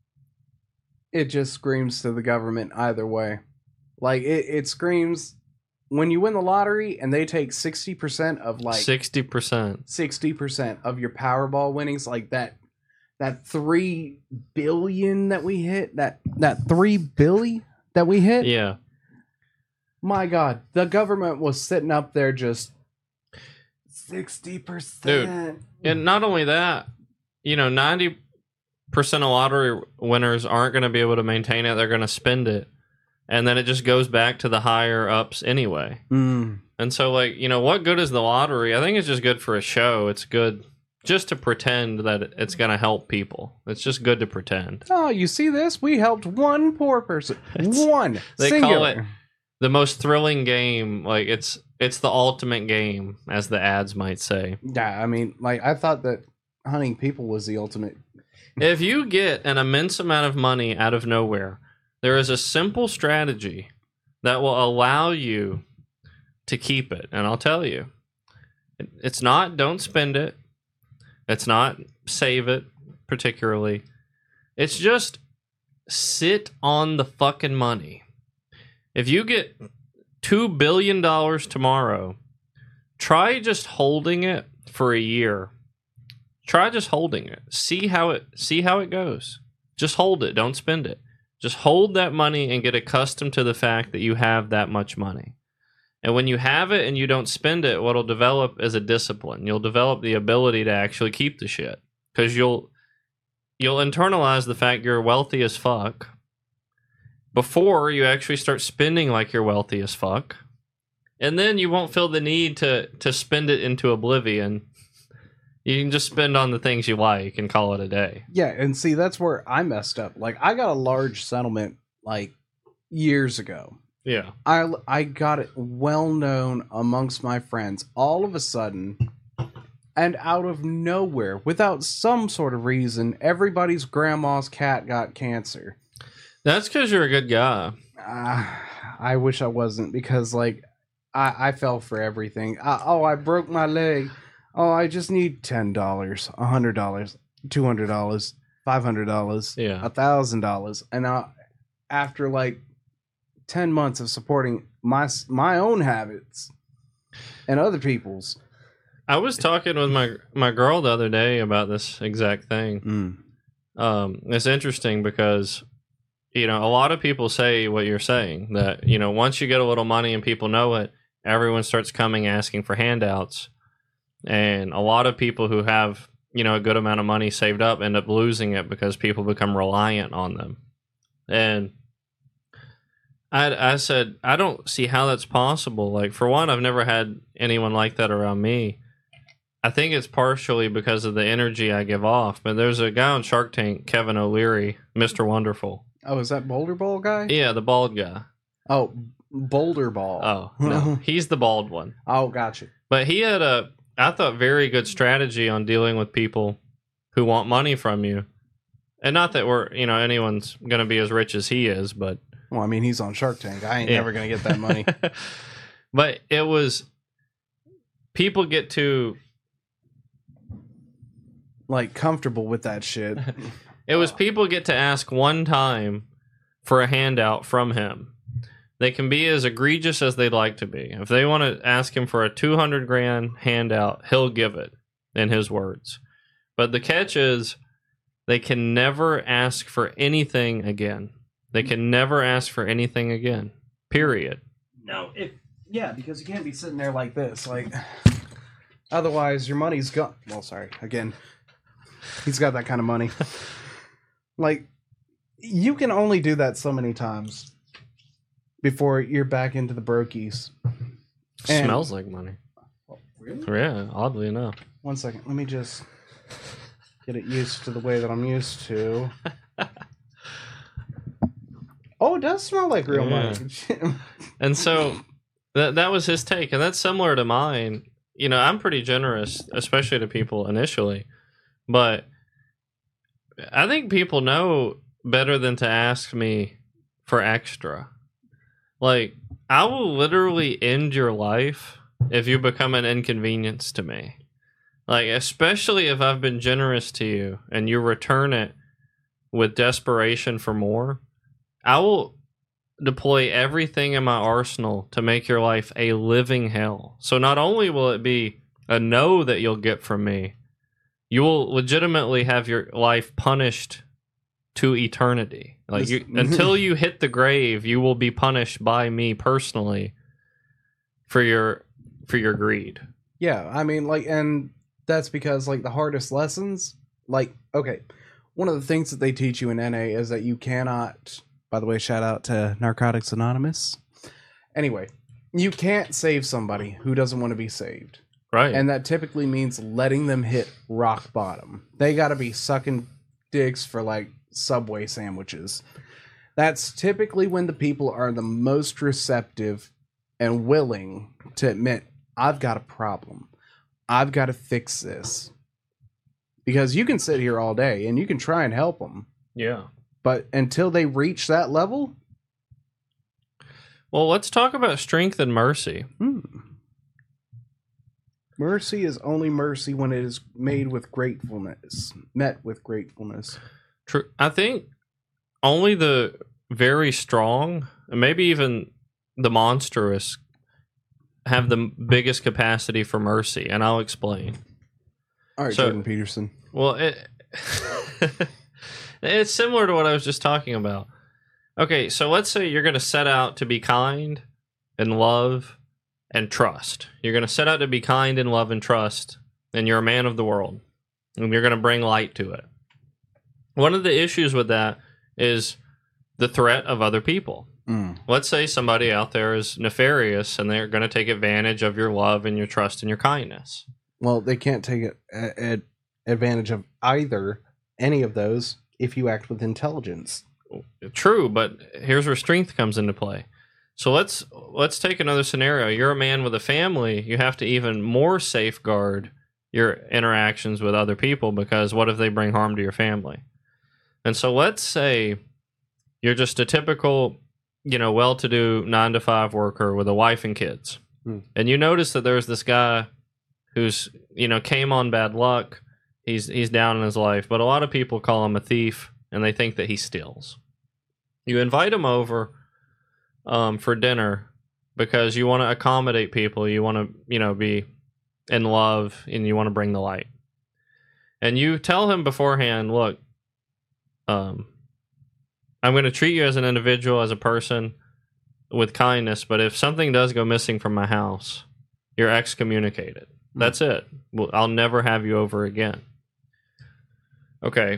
It just screams to the government either way. Like, it, it screams when you win the lottery and they take sixty percent of like sixty percent. sixty percent of your Powerball winnings, like that that three billion that we hit, that that three billion that we hit. Yeah. My God, the government was sitting up there just sixty percent. And not only that, you know, ninety percent of lottery winners aren't going to be able to maintain it. They're going to spend it. And then it just goes back to the higher ups anyway. Mm. And so, like, you know, what good is the lottery? I think it's just good for a show. It's good just to pretend that it's going to help people. It's just good to pretend. Oh, you see this? We helped one poor person. It's, one. They singular. call it the most thrilling game. Like, it's it's the ultimate game, as the ads might say. Yeah, I mean, like, I thought that hunting people was the ultimate. If you get an immense amount of money out of nowhere, there is a simple strategy that will allow you to keep it. And I'll tell you, it's not don't spend it. It's not save it particularly. It's just sit on the fucking money. If you get two billion dollars tomorrow, try just holding it for a year. Try just holding it. See how it see how it goes. Just hold it. Don't spend it. Just hold that money and get accustomed to the fact that you have that much money. And when you have it and you don't spend it, what'll develop is a discipline. You'll develop the ability to actually keep the shit. Because you'll you'll internalize the fact you're wealthy as fuck before you actually start spending like you're wealthy as fuck. And then you won't feel the need to to spend it into oblivion. You can just spend on the things you like and call it a day. Yeah, and see, that's where I messed up. Like, I got a large settlement, like, years ago. Yeah. I, I got it well known amongst my friends all of a sudden, and out of nowhere, without some sort of reason, everybody's grandma's cat got cancer. That's because you're a good guy. Uh, I wish I wasn't, because, like, I, I fell for everything. I, oh, I broke my leg. Oh, I just need ten dollars, one hundred dollars, two hundred dollars, five hundred dollars, Yeah. one thousand dollars. And now, after like ten months of supporting my my own habits and other people's. I was talking with my, my girl the other day about this exact thing. Mm. Um, it's interesting because, you know, a lot of people say what you're saying, that, you know, once you get a little money and people know it, everyone starts coming asking for handouts. And a lot of people who have, you know, a good amount of money saved up end up losing it because people become reliant on them. And I, I said, I don't see how that's possible. Like, for one, I've never had anyone like that around me. I think it's partially because of the energy I give off. But there's a guy on Shark Tank, Kevin O'Leary, Mister Wonderful. Oh, is that Boulder Ball guy? Yeah, the bald guy. Oh, Boulder Ball. Oh, no. He's the bald one. Oh, gotcha. But he had a, I thought, very good strategy on dealing with people who want money from you. And not that we're, you know, anyone's going to be as rich as he is, but. Well, I mean, he's on Shark Tank. I ain't Yeah. never going to get that money. But it was, people get to, Like, comfortable with that shit. it was people get to ask one time for a handout from him. They can be as egregious as they'd like to be. If they want to ask him for a two hundred grand handout, he'll give it, in his words. But the catch is, they can never ask for anything again. They can never ask for anything again. Period. No, if yeah, because you can't be sitting there like this. Like, otherwise, your money's gone. Well, sorry. Again, he's got that kind of money. Like, you can only do that so many times before you're back into the brokies. And- Smells like money. Oh, really? Yeah, oddly enough. One second. Let me just get it used to the way that I'm used to. Oh, it does smell like real Yeah. money. And so that that was his take, and that's similar to mine. You know, I'm pretty generous, especially to people initially, but I think people know better than to ask me for extra. Like, I will literally end your life if you become an inconvenience to me. Like, especially if I've been generous to you and you return it with desperation for more, I will deploy everything in my arsenal to make your life a living hell. So not only will it be a no that you'll get from me, you will legitimately have your life punished to eternity. Like, you, until you hit the grave, you will be punished by me personally for your for your greed. Yeah, I mean, like, and that's because, like, the hardest lessons, like, okay, one of the things that they teach you in N A is that you cannot, by the way, shout out to Narcotics Anonymous. Anyway, you can't save somebody who doesn't want to be saved. Right. And that typically means letting them hit rock bottom. They got to be sucking dicks for, like, Subway sandwiches. That's typically when the people are the most receptive and willing to admit, I've got a problem. I've got to fix this. Because you can sit here all day and you can try and help them. Yeah. But until they reach that level. Well, let's talk about strength and mercy. Hmm. Mercy is only mercy when it is made with gratefulness, met with gratefulness. True. I think only the very strong, and maybe even the monstrous, have the biggest capacity for mercy, and I'll explain. All right, so, Jordan Peterson. Well, it, it's similar to what I was just talking about. Okay, so let's say you're going to set out to be kind and love and trust. You're going to set out to be kind and love and trust, and you're a man of the world, and you're going to bring light to it. One of the issues with that is the threat of other people. Mm. Let's say somebody out there is nefarious and they're going to take advantage of your love and your trust and your kindness. Well, they can't take a, a, a advantage of either, any of those, if you act with intelligence. True, but here's where strength comes into play. So let's let's take another scenario. You're a man with a family. You have to even more safeguard your interactions with other people, because what if they bring harm to your family? And so let's say you're just a typical, you know, well-to-do nine to five worker with a wife and kids. Hmm. And you notice that there's this guy who's, you know, came on bad luck. He's he's down in his life, but a lot of people call him a thief and they think that he steals. You invite him over um, for dinner because you want to accommodate people. You want to, you know, be in love and you want to bring the light. And you tell him beforehand, look, um, I'm going to treat you as an individual, as a person, with kindness, but if something does go missing from my house, you're excommunicated. That's it. Well, I'll never have you over again. Okay.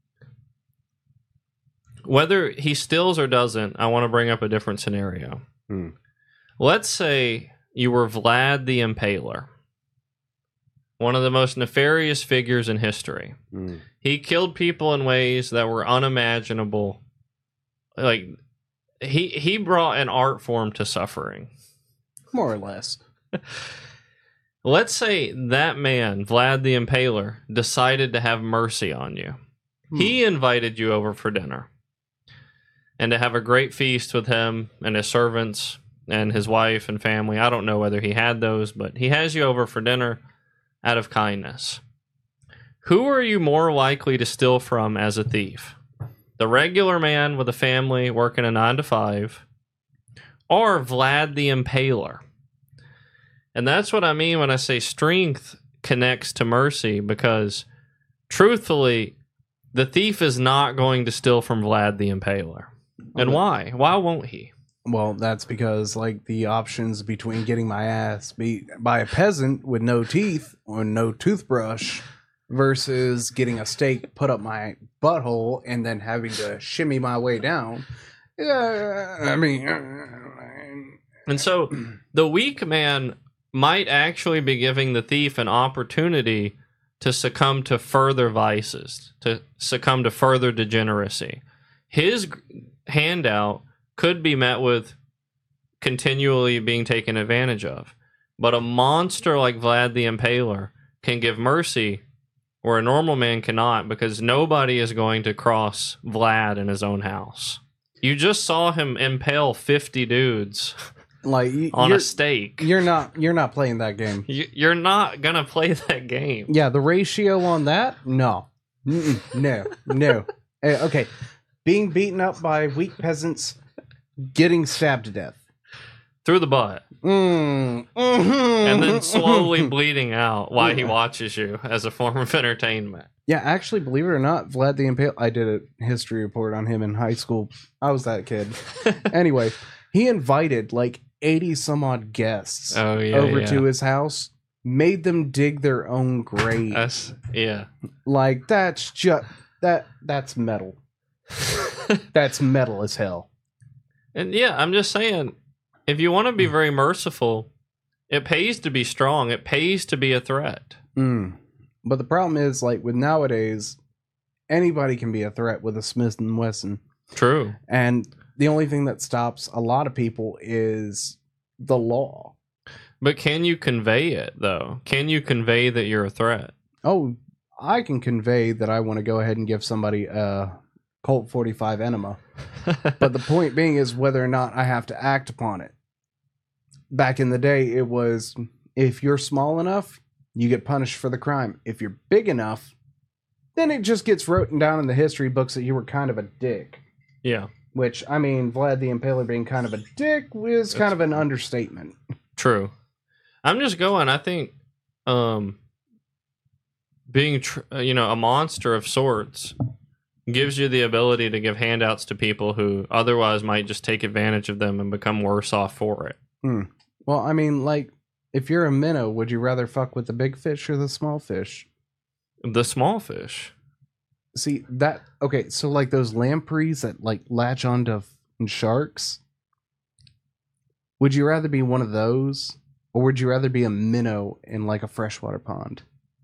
Whether he steals or doesn't, I want to bring up a different scenario. Hmm. Let's say you were Vlad the Impaler, one of the most nefarious figures in history. Hmm. He killed people in ways that were unimaginable. Like, he he brought an art form to suffering. More or less. Let's say that man, Vlad the Impaler, decided to have mercy on you. Hmm. He invited you over for dinner and to have a great feast with him and his servants and his wife and family. I don't know whether he had those, but he has you over for dinner out of kindness. Who are you more likely to steal from as a thief? The regular man with a family working a nine to five, or Vlad the Impaler? And that's what I mean when I say strength connects to mercy, because truthfully, the thief is not going to steal from Vlad the Impaler. And why? Why won't he? Well, that's because, like, the options between getting my ass beat by a peasant with no teeth or no toothbrush versus getting a steak put up my butthole and then having to shimmy my way down. Yeah, I mean... And so the weak man might actually be giving the thief an opportunity to succumb to further vices, to succumb to further degeneracy. His handout could be met with continually being taken advantage of. But a monster like Vlad the Impaler can give mercy where a normal man cannot, because nobody is going to cross Vlad in his own house. You just saw him impale fifty dudes Like y- on you're, a stake. you're not you're not playing that game. You- You're not gonna play that game. Yeah, the ratio on that, no, Mm-mm, no, no. Eh, okay, being beaten up by weak peasants, getting stabbed to death, Through the butt. mm, mhm, And then slowly mhm. bleeding out while he watches you as a form of entertainment. Yeah, actually, believe it or not, Vlad the Impale. I did a history report on him in high school. I was that kid. Anyway, he invited like eighty some odd guests Oh, yeah. over yeah. to his house, made them dig their own grave. That's, yeah. Like that's just that that's metal. That's metal as hell. And yeah, I'm just saying, if you want to be very merciful, it pays to be strong. It pays to be a threat. Mm. But the problem is, like with nowadays, anybody can be a threat with a Smith and Wesson, True. and the only thing that stops a lot of people is the law. But can you convey it, though? Can you convey that you're a threat? Oh, I can convey that I want to go ahead and give somebody a Colt forty-five enema. But the point being is whether or not I have to act upon it. Back in the day, it was if you're small enough, you get punished for the crime. If you're big enough, then it just gets written down in the history books that you were kind of a dick. Yeah, Which, I mean, Vlad the Impaler being kind of a dick was kind of an understatement. true. I'm just going, I think um, being, tr- uh, you know, a monster of sorts gives you the ability to give handouts to people who otherwise might just take advantage of them and become worse off for it. Hmm. Well, I mean, like, if you're a minnow, would you rather fuck with the big fish or the small fish? The small fish. See, that, okay, so like those lampreys that like latch onto f- sharks, would you rather be one of those, or would you rather be a minnow in like a freshwater pond?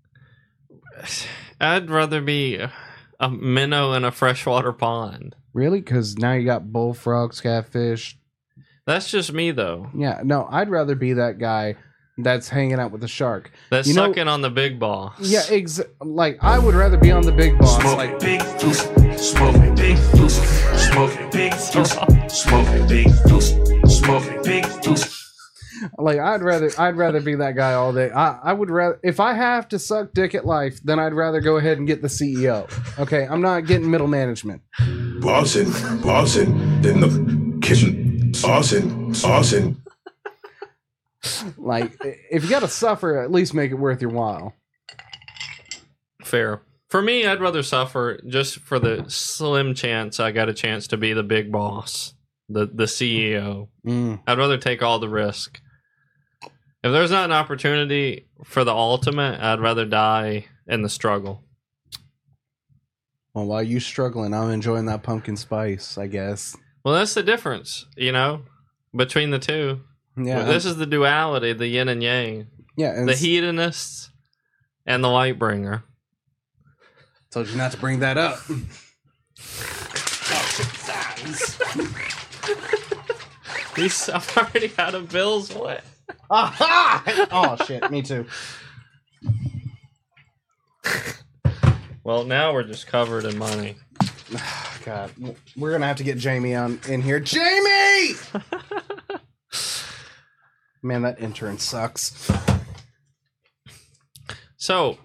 I'd rather be a minnow in a freshwater pond. Really? Because now you got bullfrogs, catfish. That's just me, though. Yeah, no, I'd rather be that guy that's hanging out with the shark. That's You know- sucking on the big boss. Yeah, ex- like I would rather be on the big boss. Smoking Like, big deuce, smoking big deuce, smoking big deuce, smoking big deuce, smoking big deuce. like I'd rather I'd rather be that guy all day. I, I would rather if I have to suck dick at life, then I'd rather go ahead and get the C E O. Okay, I'm not getting middle management. Bossing, bossing, in the kitchen, saucing, saucing. Like if you got to suffer, at least make it worth your while. Fair. For me, I'd rather suffer just for the slim chance I got a chance to be the big boss, the, the C E O. Mm. I'd rather take all the risk. If there's not an opportunity for the ultimate, I'd rather die in the struggle. Well, while you struggling, I'm enjoying that pumpkin spice. I guess. Well, that's the difference, you know, between the two. Yeah. Well, this is the duality, the yin and yang, yeah. And the s- hedonists and the light bringer. Told you not to bring that up. He's already out of Bill's way. Aha! Oh shit! Me too. Well, now we're just covered in money. God, we're gonna have to get Jamie on in here. Jamie! Man, that intern sucks. So,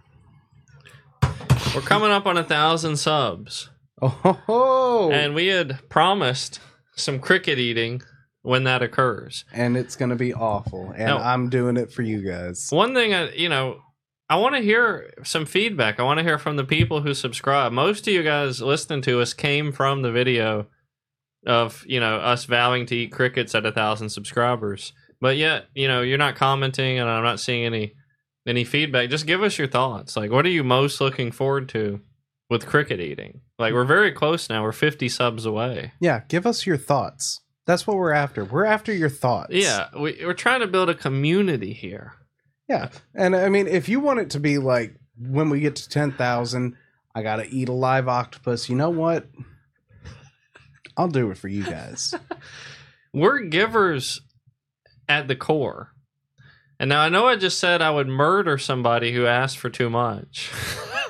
we're coming up on a thousand subs, Oh, ho, ho. and we had promised some cricket eating when that occurs. and it's gonna be awful. And No. I'm doing it for you guys. One thing, I, you know, I want to hear some feedback. I want to hear from the people who subscribe. Most of you guys listening to us came from the video of, you know, us vowing to eat crickets at a thousand subscribers. But yet, you know, you're not commenting, and I'm not seeing any any feedback. Just give us your thoughts. Like, what are you most looking forward to with cricket eating? Like, we're very close now. We're fifty subs away. Yeah, give us your thoughts. That's what we're after. We're after your thoughts. Yeah, we, we're trying to build a community here. Yeah. And I mean, if you want it to be like when we get to ten thousand, I got to eat a live octopus. You know what? I'll do it for you guys. We're givers at the core. And now I know I just said I would murder somebody who asked for too much.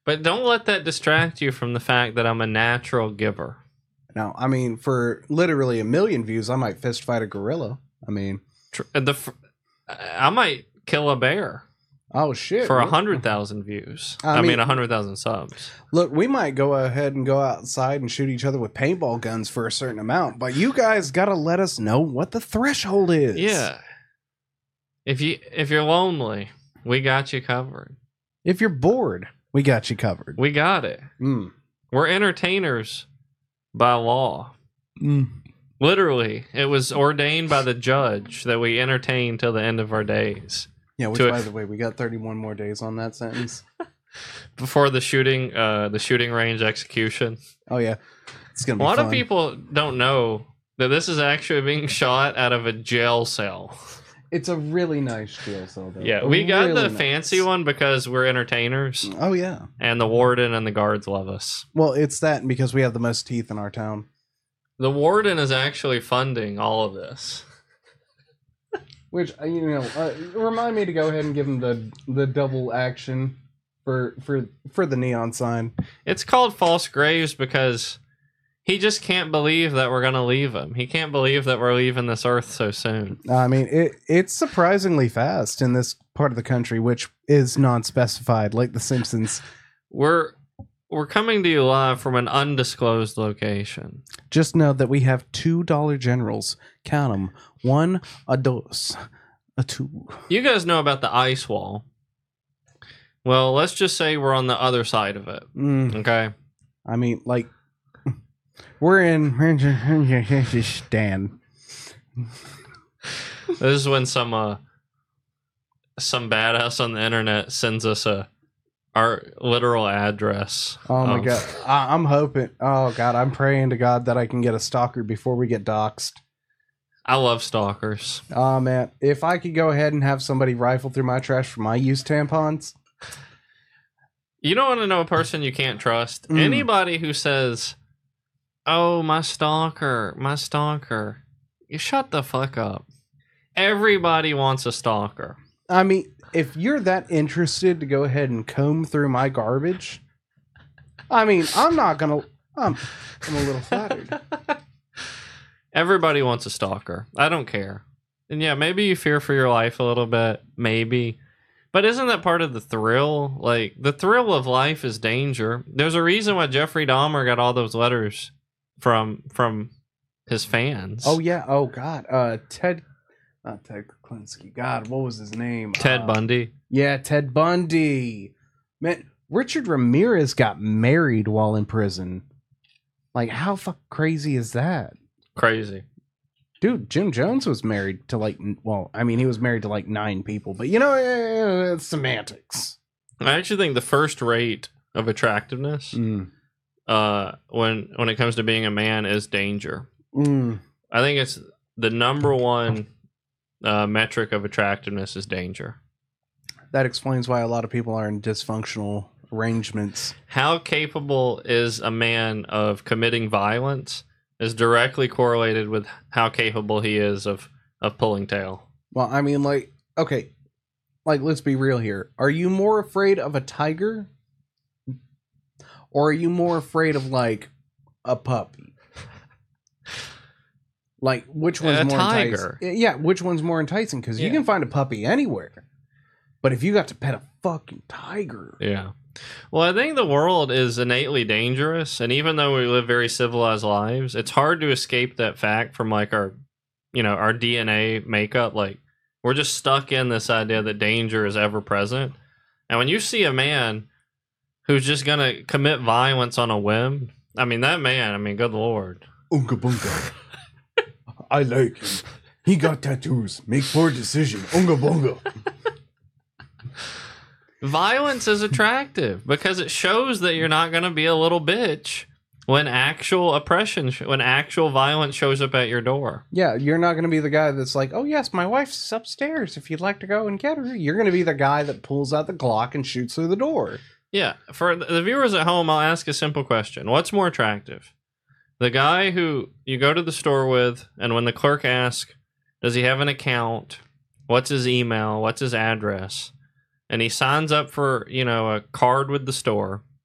But don't let that distract you from the fact that I'm a natural giver. Now, I mean, for literally a million views, I might fist fight a gorilla. I mean, Tr- The f- I might kill a bear oh shit. for a hundred thousand views. I I, mean, mean- a hundred thousand subs. Look, we might go ahead and go outside and shoot each other with paintball guns for a certain amount, but you guys got to let us know what the threshold is. Yeah. If you if you're lonely, we got you covered. If you're bored, we got you covered. We got it. Mm. We're entertainers by law. Mm. Literally, it was ordained by the judge that we entertain till the end of our days. Yeah, which, To- by the way, we got thirty-one more days on that sentence. Before the shooting, uh, the shooting range execution. Oh, yeah. It's going A to be lot fun. of people don't know that this is actually being shot out of a jail cell. It's a really nice jail cell, though. Yeah, A we got really the nice. fancy one because we're entertainers, Oh, yeah. and the warden and the guards love us. Well, it's that because we have the most teeth in our town. The warden is actually funding all of this. Which, uh, you know, uh, remind me to go ahead and give him the the double action for for for the neon sign. It's called False Graves because he just can't believe that we're going to leave him. He can't believe that we're leaving this earth so soon. I mean, it it's surprisingly fast in this part of the country, which is non-specified, like The Simpsons. We're we're coming to you live from an undisclosed location. Just know that we have two Dollar Generals. Count them. One, a dos, a two. You guys know about the ice wall. Well, let's just say we're on the other side of it. Mm, Okay. I mean, like, we're in Dan. This is when some uh some badass on the internet sends us a our literal address. Oh my of- god, I, I'm hoping. Oh god, I'm praying to God that I can get a stalker before we get doxxed. I love stalkers. Oh man, if I could go ahead and have somebody rifle through my trash for my used tampons. You don't want to know a person you can't trust. Mm. Anybody who says, "Oh, my stalker, my stalker," you shut the fuck up. Everybody wants a stalker. I mean, if you're that interested to go ahead and comb through my garbage, I mean, I'm not gonna. I'm, I'm a little flattered. Everybody wants a stalker. I don't care. And yeah, maybe you fear for your life a little bit, maybe. But isn't that part of the thrill? Like, the thrill of life is danger. There's a reason why Jeffrey Dahmer got all those letters from from his fans. Oh yeah. Oh god. Uh, Ted. Not Ted Klinsky. God, what was his name? Ted Uh, Bundy. Yeah, Ted Bundy. Man, Richard Ramirez got married while in prison. Like, how fuck crazy is that? Crazy. Dude, Jim Jones was married to like, n- well, I mean, he was married to like nine people, but you know, eh, it's semantics. I actually think the first rate of attractiveness Mm. uh, when when it comes to being a man is danger. Mm. I think it's the number one uh, metric of attractiveness is danger. That explains why a lot of people are in dysfunctional arrangements. How capable is a man of committing violence is directly correlated with how capable he is of, of pulling tail. Well, I mean, like, okay, like, let's be real here. Are you more afraid of a tiger? Or are you more afraid of, like, a puppy? Like, which one's A more tiger. enticing? Yeah, which one's more enticing? Because you Yeah. can find a puppy anywhere. But if you got to pet a fucking tiger. Yeah. Well, I think the world is innately dangerous, and even though we live very civilized lives, it's hard to escape that fact from like our, you know, our D N A makeup. Like, we're just stuck in this idea that danger is ever present. And when you see a man who's just gonna commit violence on a whim, I mean, that man, I mean, good lord. Unga bunga. I like him. He got tattoos. Make poor decision. Unga bunga. Violence is attractive because it shows that you're not going to be a little bitch when actual oppression, sh- when actual violence shows up at your door. Yeah, you're not going to be the guy that's like, oh, yes, my wife's upstairs. If you'd like to go and get her. You're going to be the guy that pulls out the Glock and shoots through the door. Yeah, for the viewers at home, I'll ask a simple question. What's more attractive? The guy who you go to the store with, and when the clerk asks, does he have an account? What's his email? What's his address? And he signs up for, you know, a card with the store,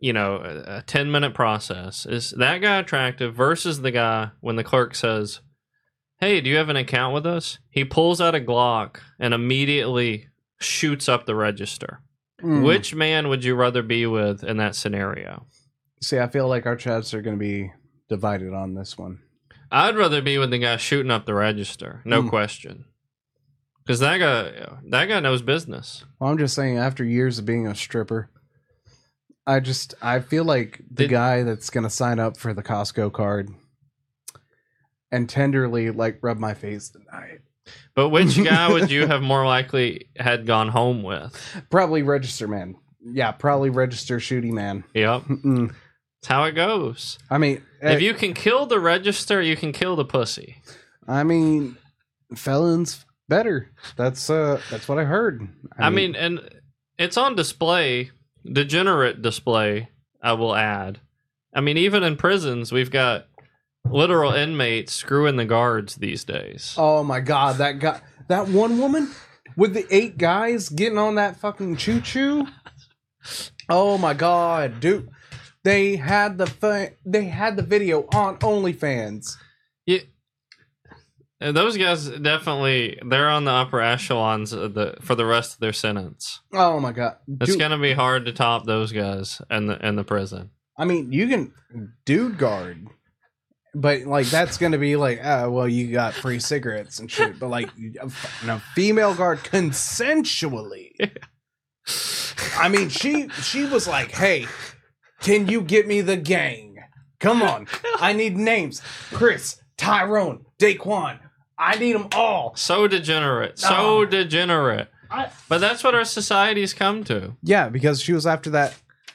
you know, a, a ten minute process. Is that guy attractive versus the guy when the clerk says, "Hey, do you have an account with us?" He pulls out a Glock and immediately shoots up the register. Mm. Which man would you rather be with in that scenario? See, I feel like our chats are going to be divided on this one. I'd rather be with the guy shooting up the register, no Mm. question. Because that guy, that guy knows business. Well, I'm just saying, after years of being a stripper, I just I feel like the Did- guy that's going to sign up for the Costco card and tenderly like rub my face tonight. But which guy would you have more likely had gone home with? Probably register man. Yeah, probably register shooty man. Yep. Mm-mm. That's how it goes. I mean, If eh, you can kill the register, you can kill the pussy. I mean, felons better. That's uh, that's what I heard. I mean, and it's on display, degenerate display, I will add. I mean, even in prisons, we've got literal inmates screwing the guards these days. oh my god, that guy, that one woman with the eight guys getting on that fucking choo choo. Oh my god, dude. They had the fa- they had the video on OnlyFans. Yeah. And those guys definitely, they're on the upper echelons of the, for the rest of their sentence. Oh my god. It's Dude, going to be hard to top those guys in the, in the prison. I mean, you can dude guard. But like that's gonna be like, ah, well, you got free cigarettes and shit. But like, no, female guard consensually. I mean, she she was like, hey, can you get me the gang? Come on, I need names. Chris, Tyrone, Daquan. I need them all. So degenerate. So Oh. degenerate. I, But that's what our society's come to. yeah, because she was after that.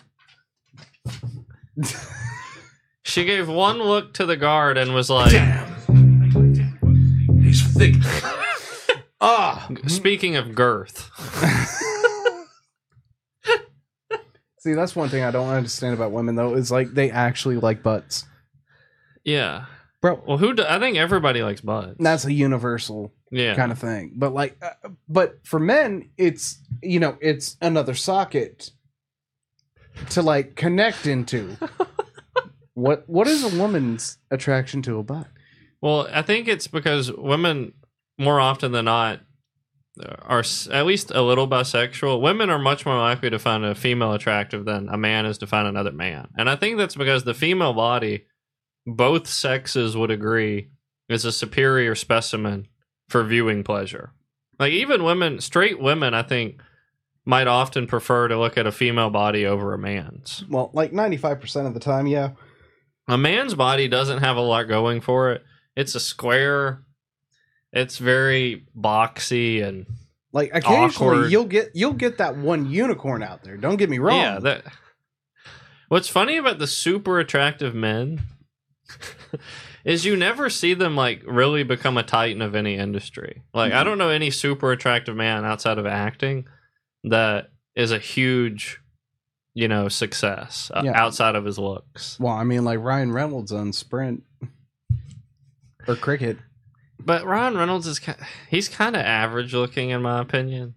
She gave one look to the guard and was like, Damn. He's thick. Ah, speaking of girth. see, that's one thing I don't understand about women though. Is like they actually like butts, Yeah. bro. Well, who do, I think everybody likes butts. That's a universal Yeah. kind of thing. But like, uh, but for men, it's you know, it's another socket to like connect into. what What is a woman's attraction to a butt? Well, I think it's because women, more often than not, are s- at least a little bisexual. Women are much more likely to find a female attractive than a man is to find another man. And I think that's because the female body, both sexes would agree, is a superior specimen for viewing pleasure. Like even women, straight women, I think, might often prefer to look at a female body over a man's. Well, like ninety-five percent of the time, yeah. A man's body doesn't have a lot going for it. It's a square. It's very boxy and Like occasionally Awkward. you'll get you'll get that one unicorn out there. Don't get me wrong. yeah. That. What's funny about the super attractive men is you never see them like really become a titan of any industry. Like I don't know any super attractive man outside of acting that is a huge, you know, success uh, Yeah. outside of his looks. Well, I mean, like Ryan Reynolds on Sprint or Cricket. But Ryan Reynolds is ki- he's kind of average looking in my opinion.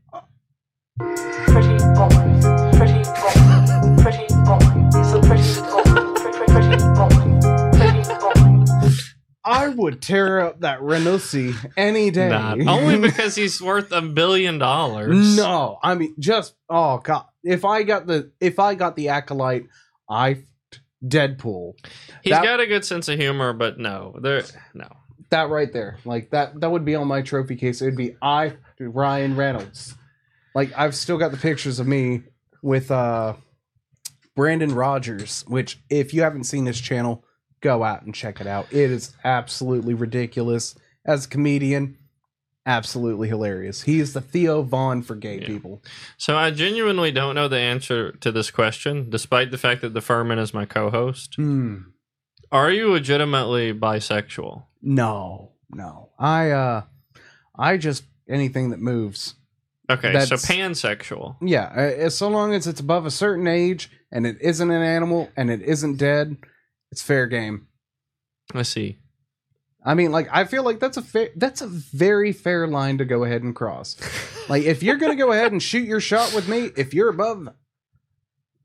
Pretty boy, pretty boy, pretty boy. He's a pretty boy, pretty, pretty boy, pretty boy. I would tear up that Renossi any day. Not only because he's worth a billion dollars. No, I mean just oh god. If I got the if I got the acolyte, I f***ed Deadpool. He's That- got a good sense of humor, but no, there no. That right there, like that that would be on my trophy case. It would be I f***ed Ryan Reynolds. Like I've still got the pictures of me with uh Brandon Rogers, which if you haven't seen his channel, go out and check it out. It is absolutely ridiculous. As a comedian, absolutely hilarious. He is the Theo Vaughn for gay Yeah. people. So I genuinely don't know the answer to this question, despite the fact that the Furman is my co-host. Hmm. Are you legitimately bisexual? No, no. I uh I just anything that moves. Okay, That's- so pansexual. Yeah, uh, as so long as it's above a certain age and it isn't an animal and it isn't dead, it's fair game. I see. I mean, like I feel like that's a fair, that's a very fair line to go ahead and cross. Like if you're gonna go ahead and shoot your shot with me, if you're above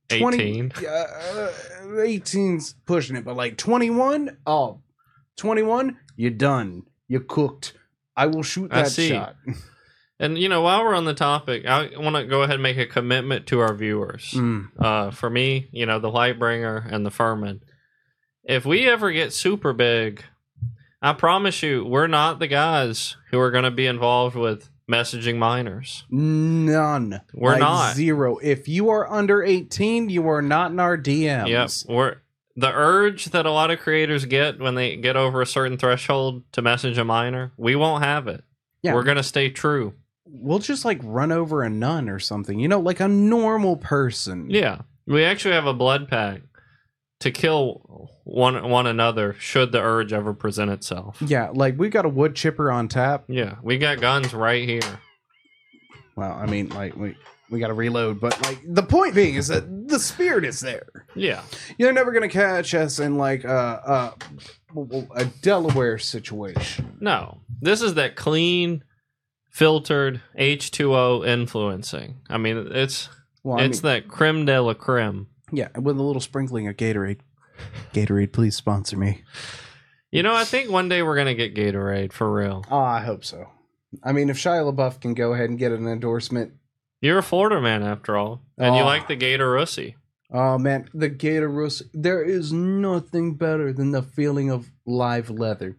eighteen. Uh, eighteen's pushing it, but like twenty-one, oh, twenty-one, you're done. You're cooked. I will shoot I that see. shot. And, you know, while we're on the topic, I want to go ahead and make a commitment to our viewers. Mm. Uh, for me, you know, the Lightbringer and the Furman. If we ever get super big, I promise you, we're not the guys who are going to be involved with messaging minors. None. We're Like not. Zero. If you are under eighteen, you are not in our D Ms. Yep. We're, the urge that a lot of creators get when they get over a certain threshold to message a minor, we won't have it. Yeah. We're going to stay true. We'll just like run over a nun or something, you know, like a normal person. Yeah. We actually have a blood pact to kill one one another should the urge ever present itself. Yeah, like we got a wood chipper on tap. Yeah, we got guns right here. Well, I mean, like we we got to reload, but like the point being is that the spirit is there. Yeah. You're never gonna catch us in like uh, uh, a Delaware situation. No, this is that clean, filtered H two O influencing. I mean, it's Well, I it's mean, that creme de la creme. yeah, with a little sprinkling of Gatorade. Gatorade, please sponsor me. You know, I think one day we're gonna get Gatorade for real. Oh, I hope so. I mean, if Shia LaBeouf can go ahead and get an endorsement. You're a Florida man after all, and you Oh. like the Gator Russie. Oh man, the Gator Russ. There is nothing better than the feeling of live leather.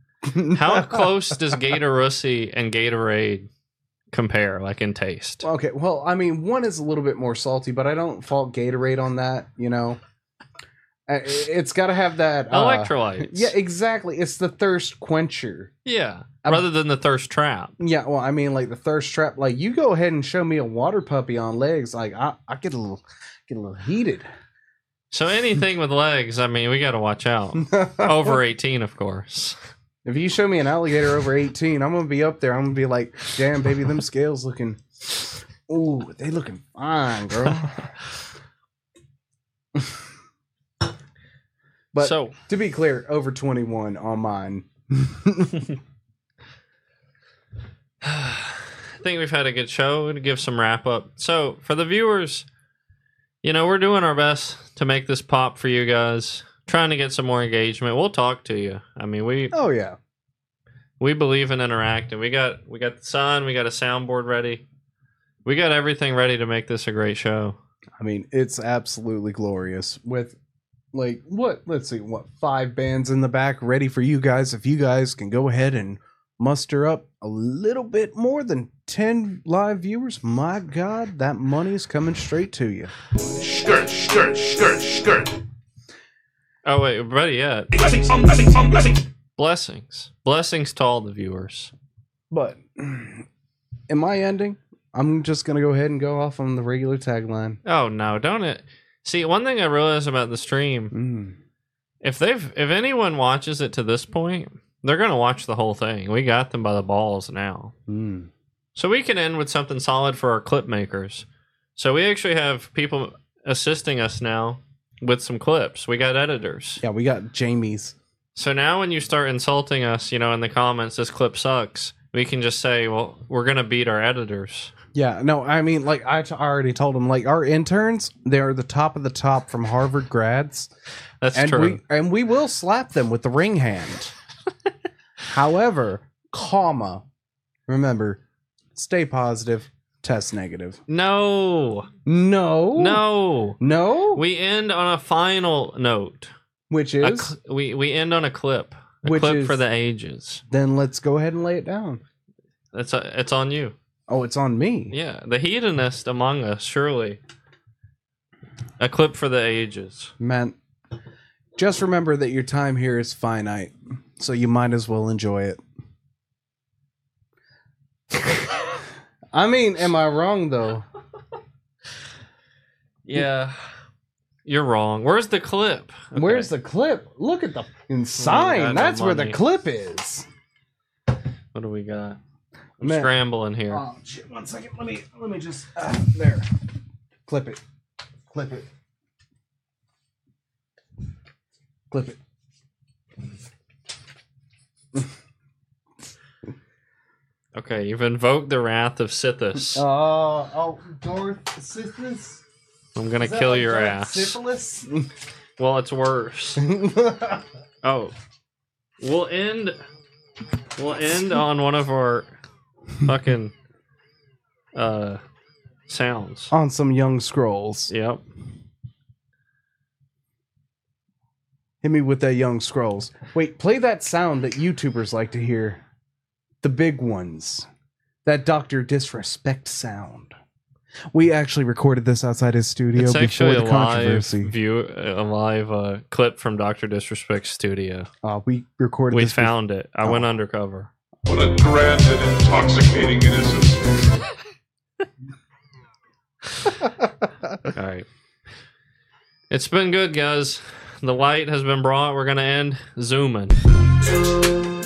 How close does Gator Russie and Gatorade compare, like in taste? Okay, well, I mean, one is a little bit more salty, but I don't fault Gatorade on that. You know, Uh, it's got to have that uh, Electrolytes. Yeah, exactly. It's the thirst quencher. Yeah. Um, Rather than the thirst trap. Yeah, well, I mean, like the thirst trap. Like you go ahead and show me a water puppy on legs, like I, I get a little, get a little heated. So anything with legs, I mean, we got to watch out. Over eighteen, of course. If you show me an alligator over eighteen, I'm gonna be up there. I'm gonna be like, damn, baby, them scales looking. Ooh, they looking fine, girl. But so, to be clear, over twenty-one on mine. I think we've had a good show to give some wrap up. So, for the viewers, you know, we're doing our best to make this pop for you guys. Trying to get some more engagement. We'll talk to you. I mean, we Oh yeah. we believe in interacting. We got we got the sun, we got a soundboard ready. We got everything ready to make this a great show. I mean, it's absolutely glorious with like what? Let's see, what five bands in the back ready for you guys. If you guys can go ahead and muster up a little bit more than ten live viewers, my God, that money is coming straight to you. Skirt, skirt, skirt, skirt. Oh wait, ready yet? Blessings, um, blessings, um, blessings. Blessings, blessings to all the viewers. But in my ending, I'm just gonna go ahead and go off on the regular tagline. Oh no, don't it? See, one thing I realized about the stream, Mm. if they've if anyone watches it to this point, they're gonna watch the whole thing. We got them by the balls now. Mm. So we can end with something solid for our clip makers. So we actually have people assisting us now with some clips. We got editors. Yeah, we got Jamie's. So now when you start insulting us, you know, in the comments, this clip sucks, we can just say, well, we're going to beat our editors. Yeah, no, I mean, like I t- already told them, like our interns, they're the top of the top from Harvard grads, That's and true. we and we will slap them with the ring hand. However, comma, remember, stay positive, test negative. no, No, no. no. We end on a final note. Which A is cl- we, we end on a clip. A Which clip is- for the ages. then let's go ahead and lay it down. It's, a, it's on you. Oh, it's on me. Yeah, the hedonist among us, surely. A clip for the ages. Man, just remember that your time here is finite, so you might as well enjoy it. I mean, am I wrong though? Yeah, you're wrong. Where's the clip? Okay. Where's the clip? Look at the fucking got sign. no That's where the money. clip is. What do we got? I'm Man. scrambling here. Oh shit! One second. Let me let me just uh, there. Clip it. Clip it. Clip it. Okay, you've invoked the wrath of Sithis. Uh, oh, Darth assistance. I'm gonna kill your ass. Syphilis? Well, it's worse. Oh, we'll end. We'll end on one of our fucking uh sounds. On some young scrolls. Yep. Hit me with that young scrolls. Wait, play that sound that YouTubers like to hear. The big ones. That Doctor Disrespect sound. We actually recorded this outside his studio It's before actually the a live controversy. view, a live uh, clip from Doctor Disrespect's studio. Uh, we recorded We this bef- found it. I Oh. went undercover. What a grand and intoxicating innocence. All right. It's been good, guys. The light has been brought. We're gonna end zooming.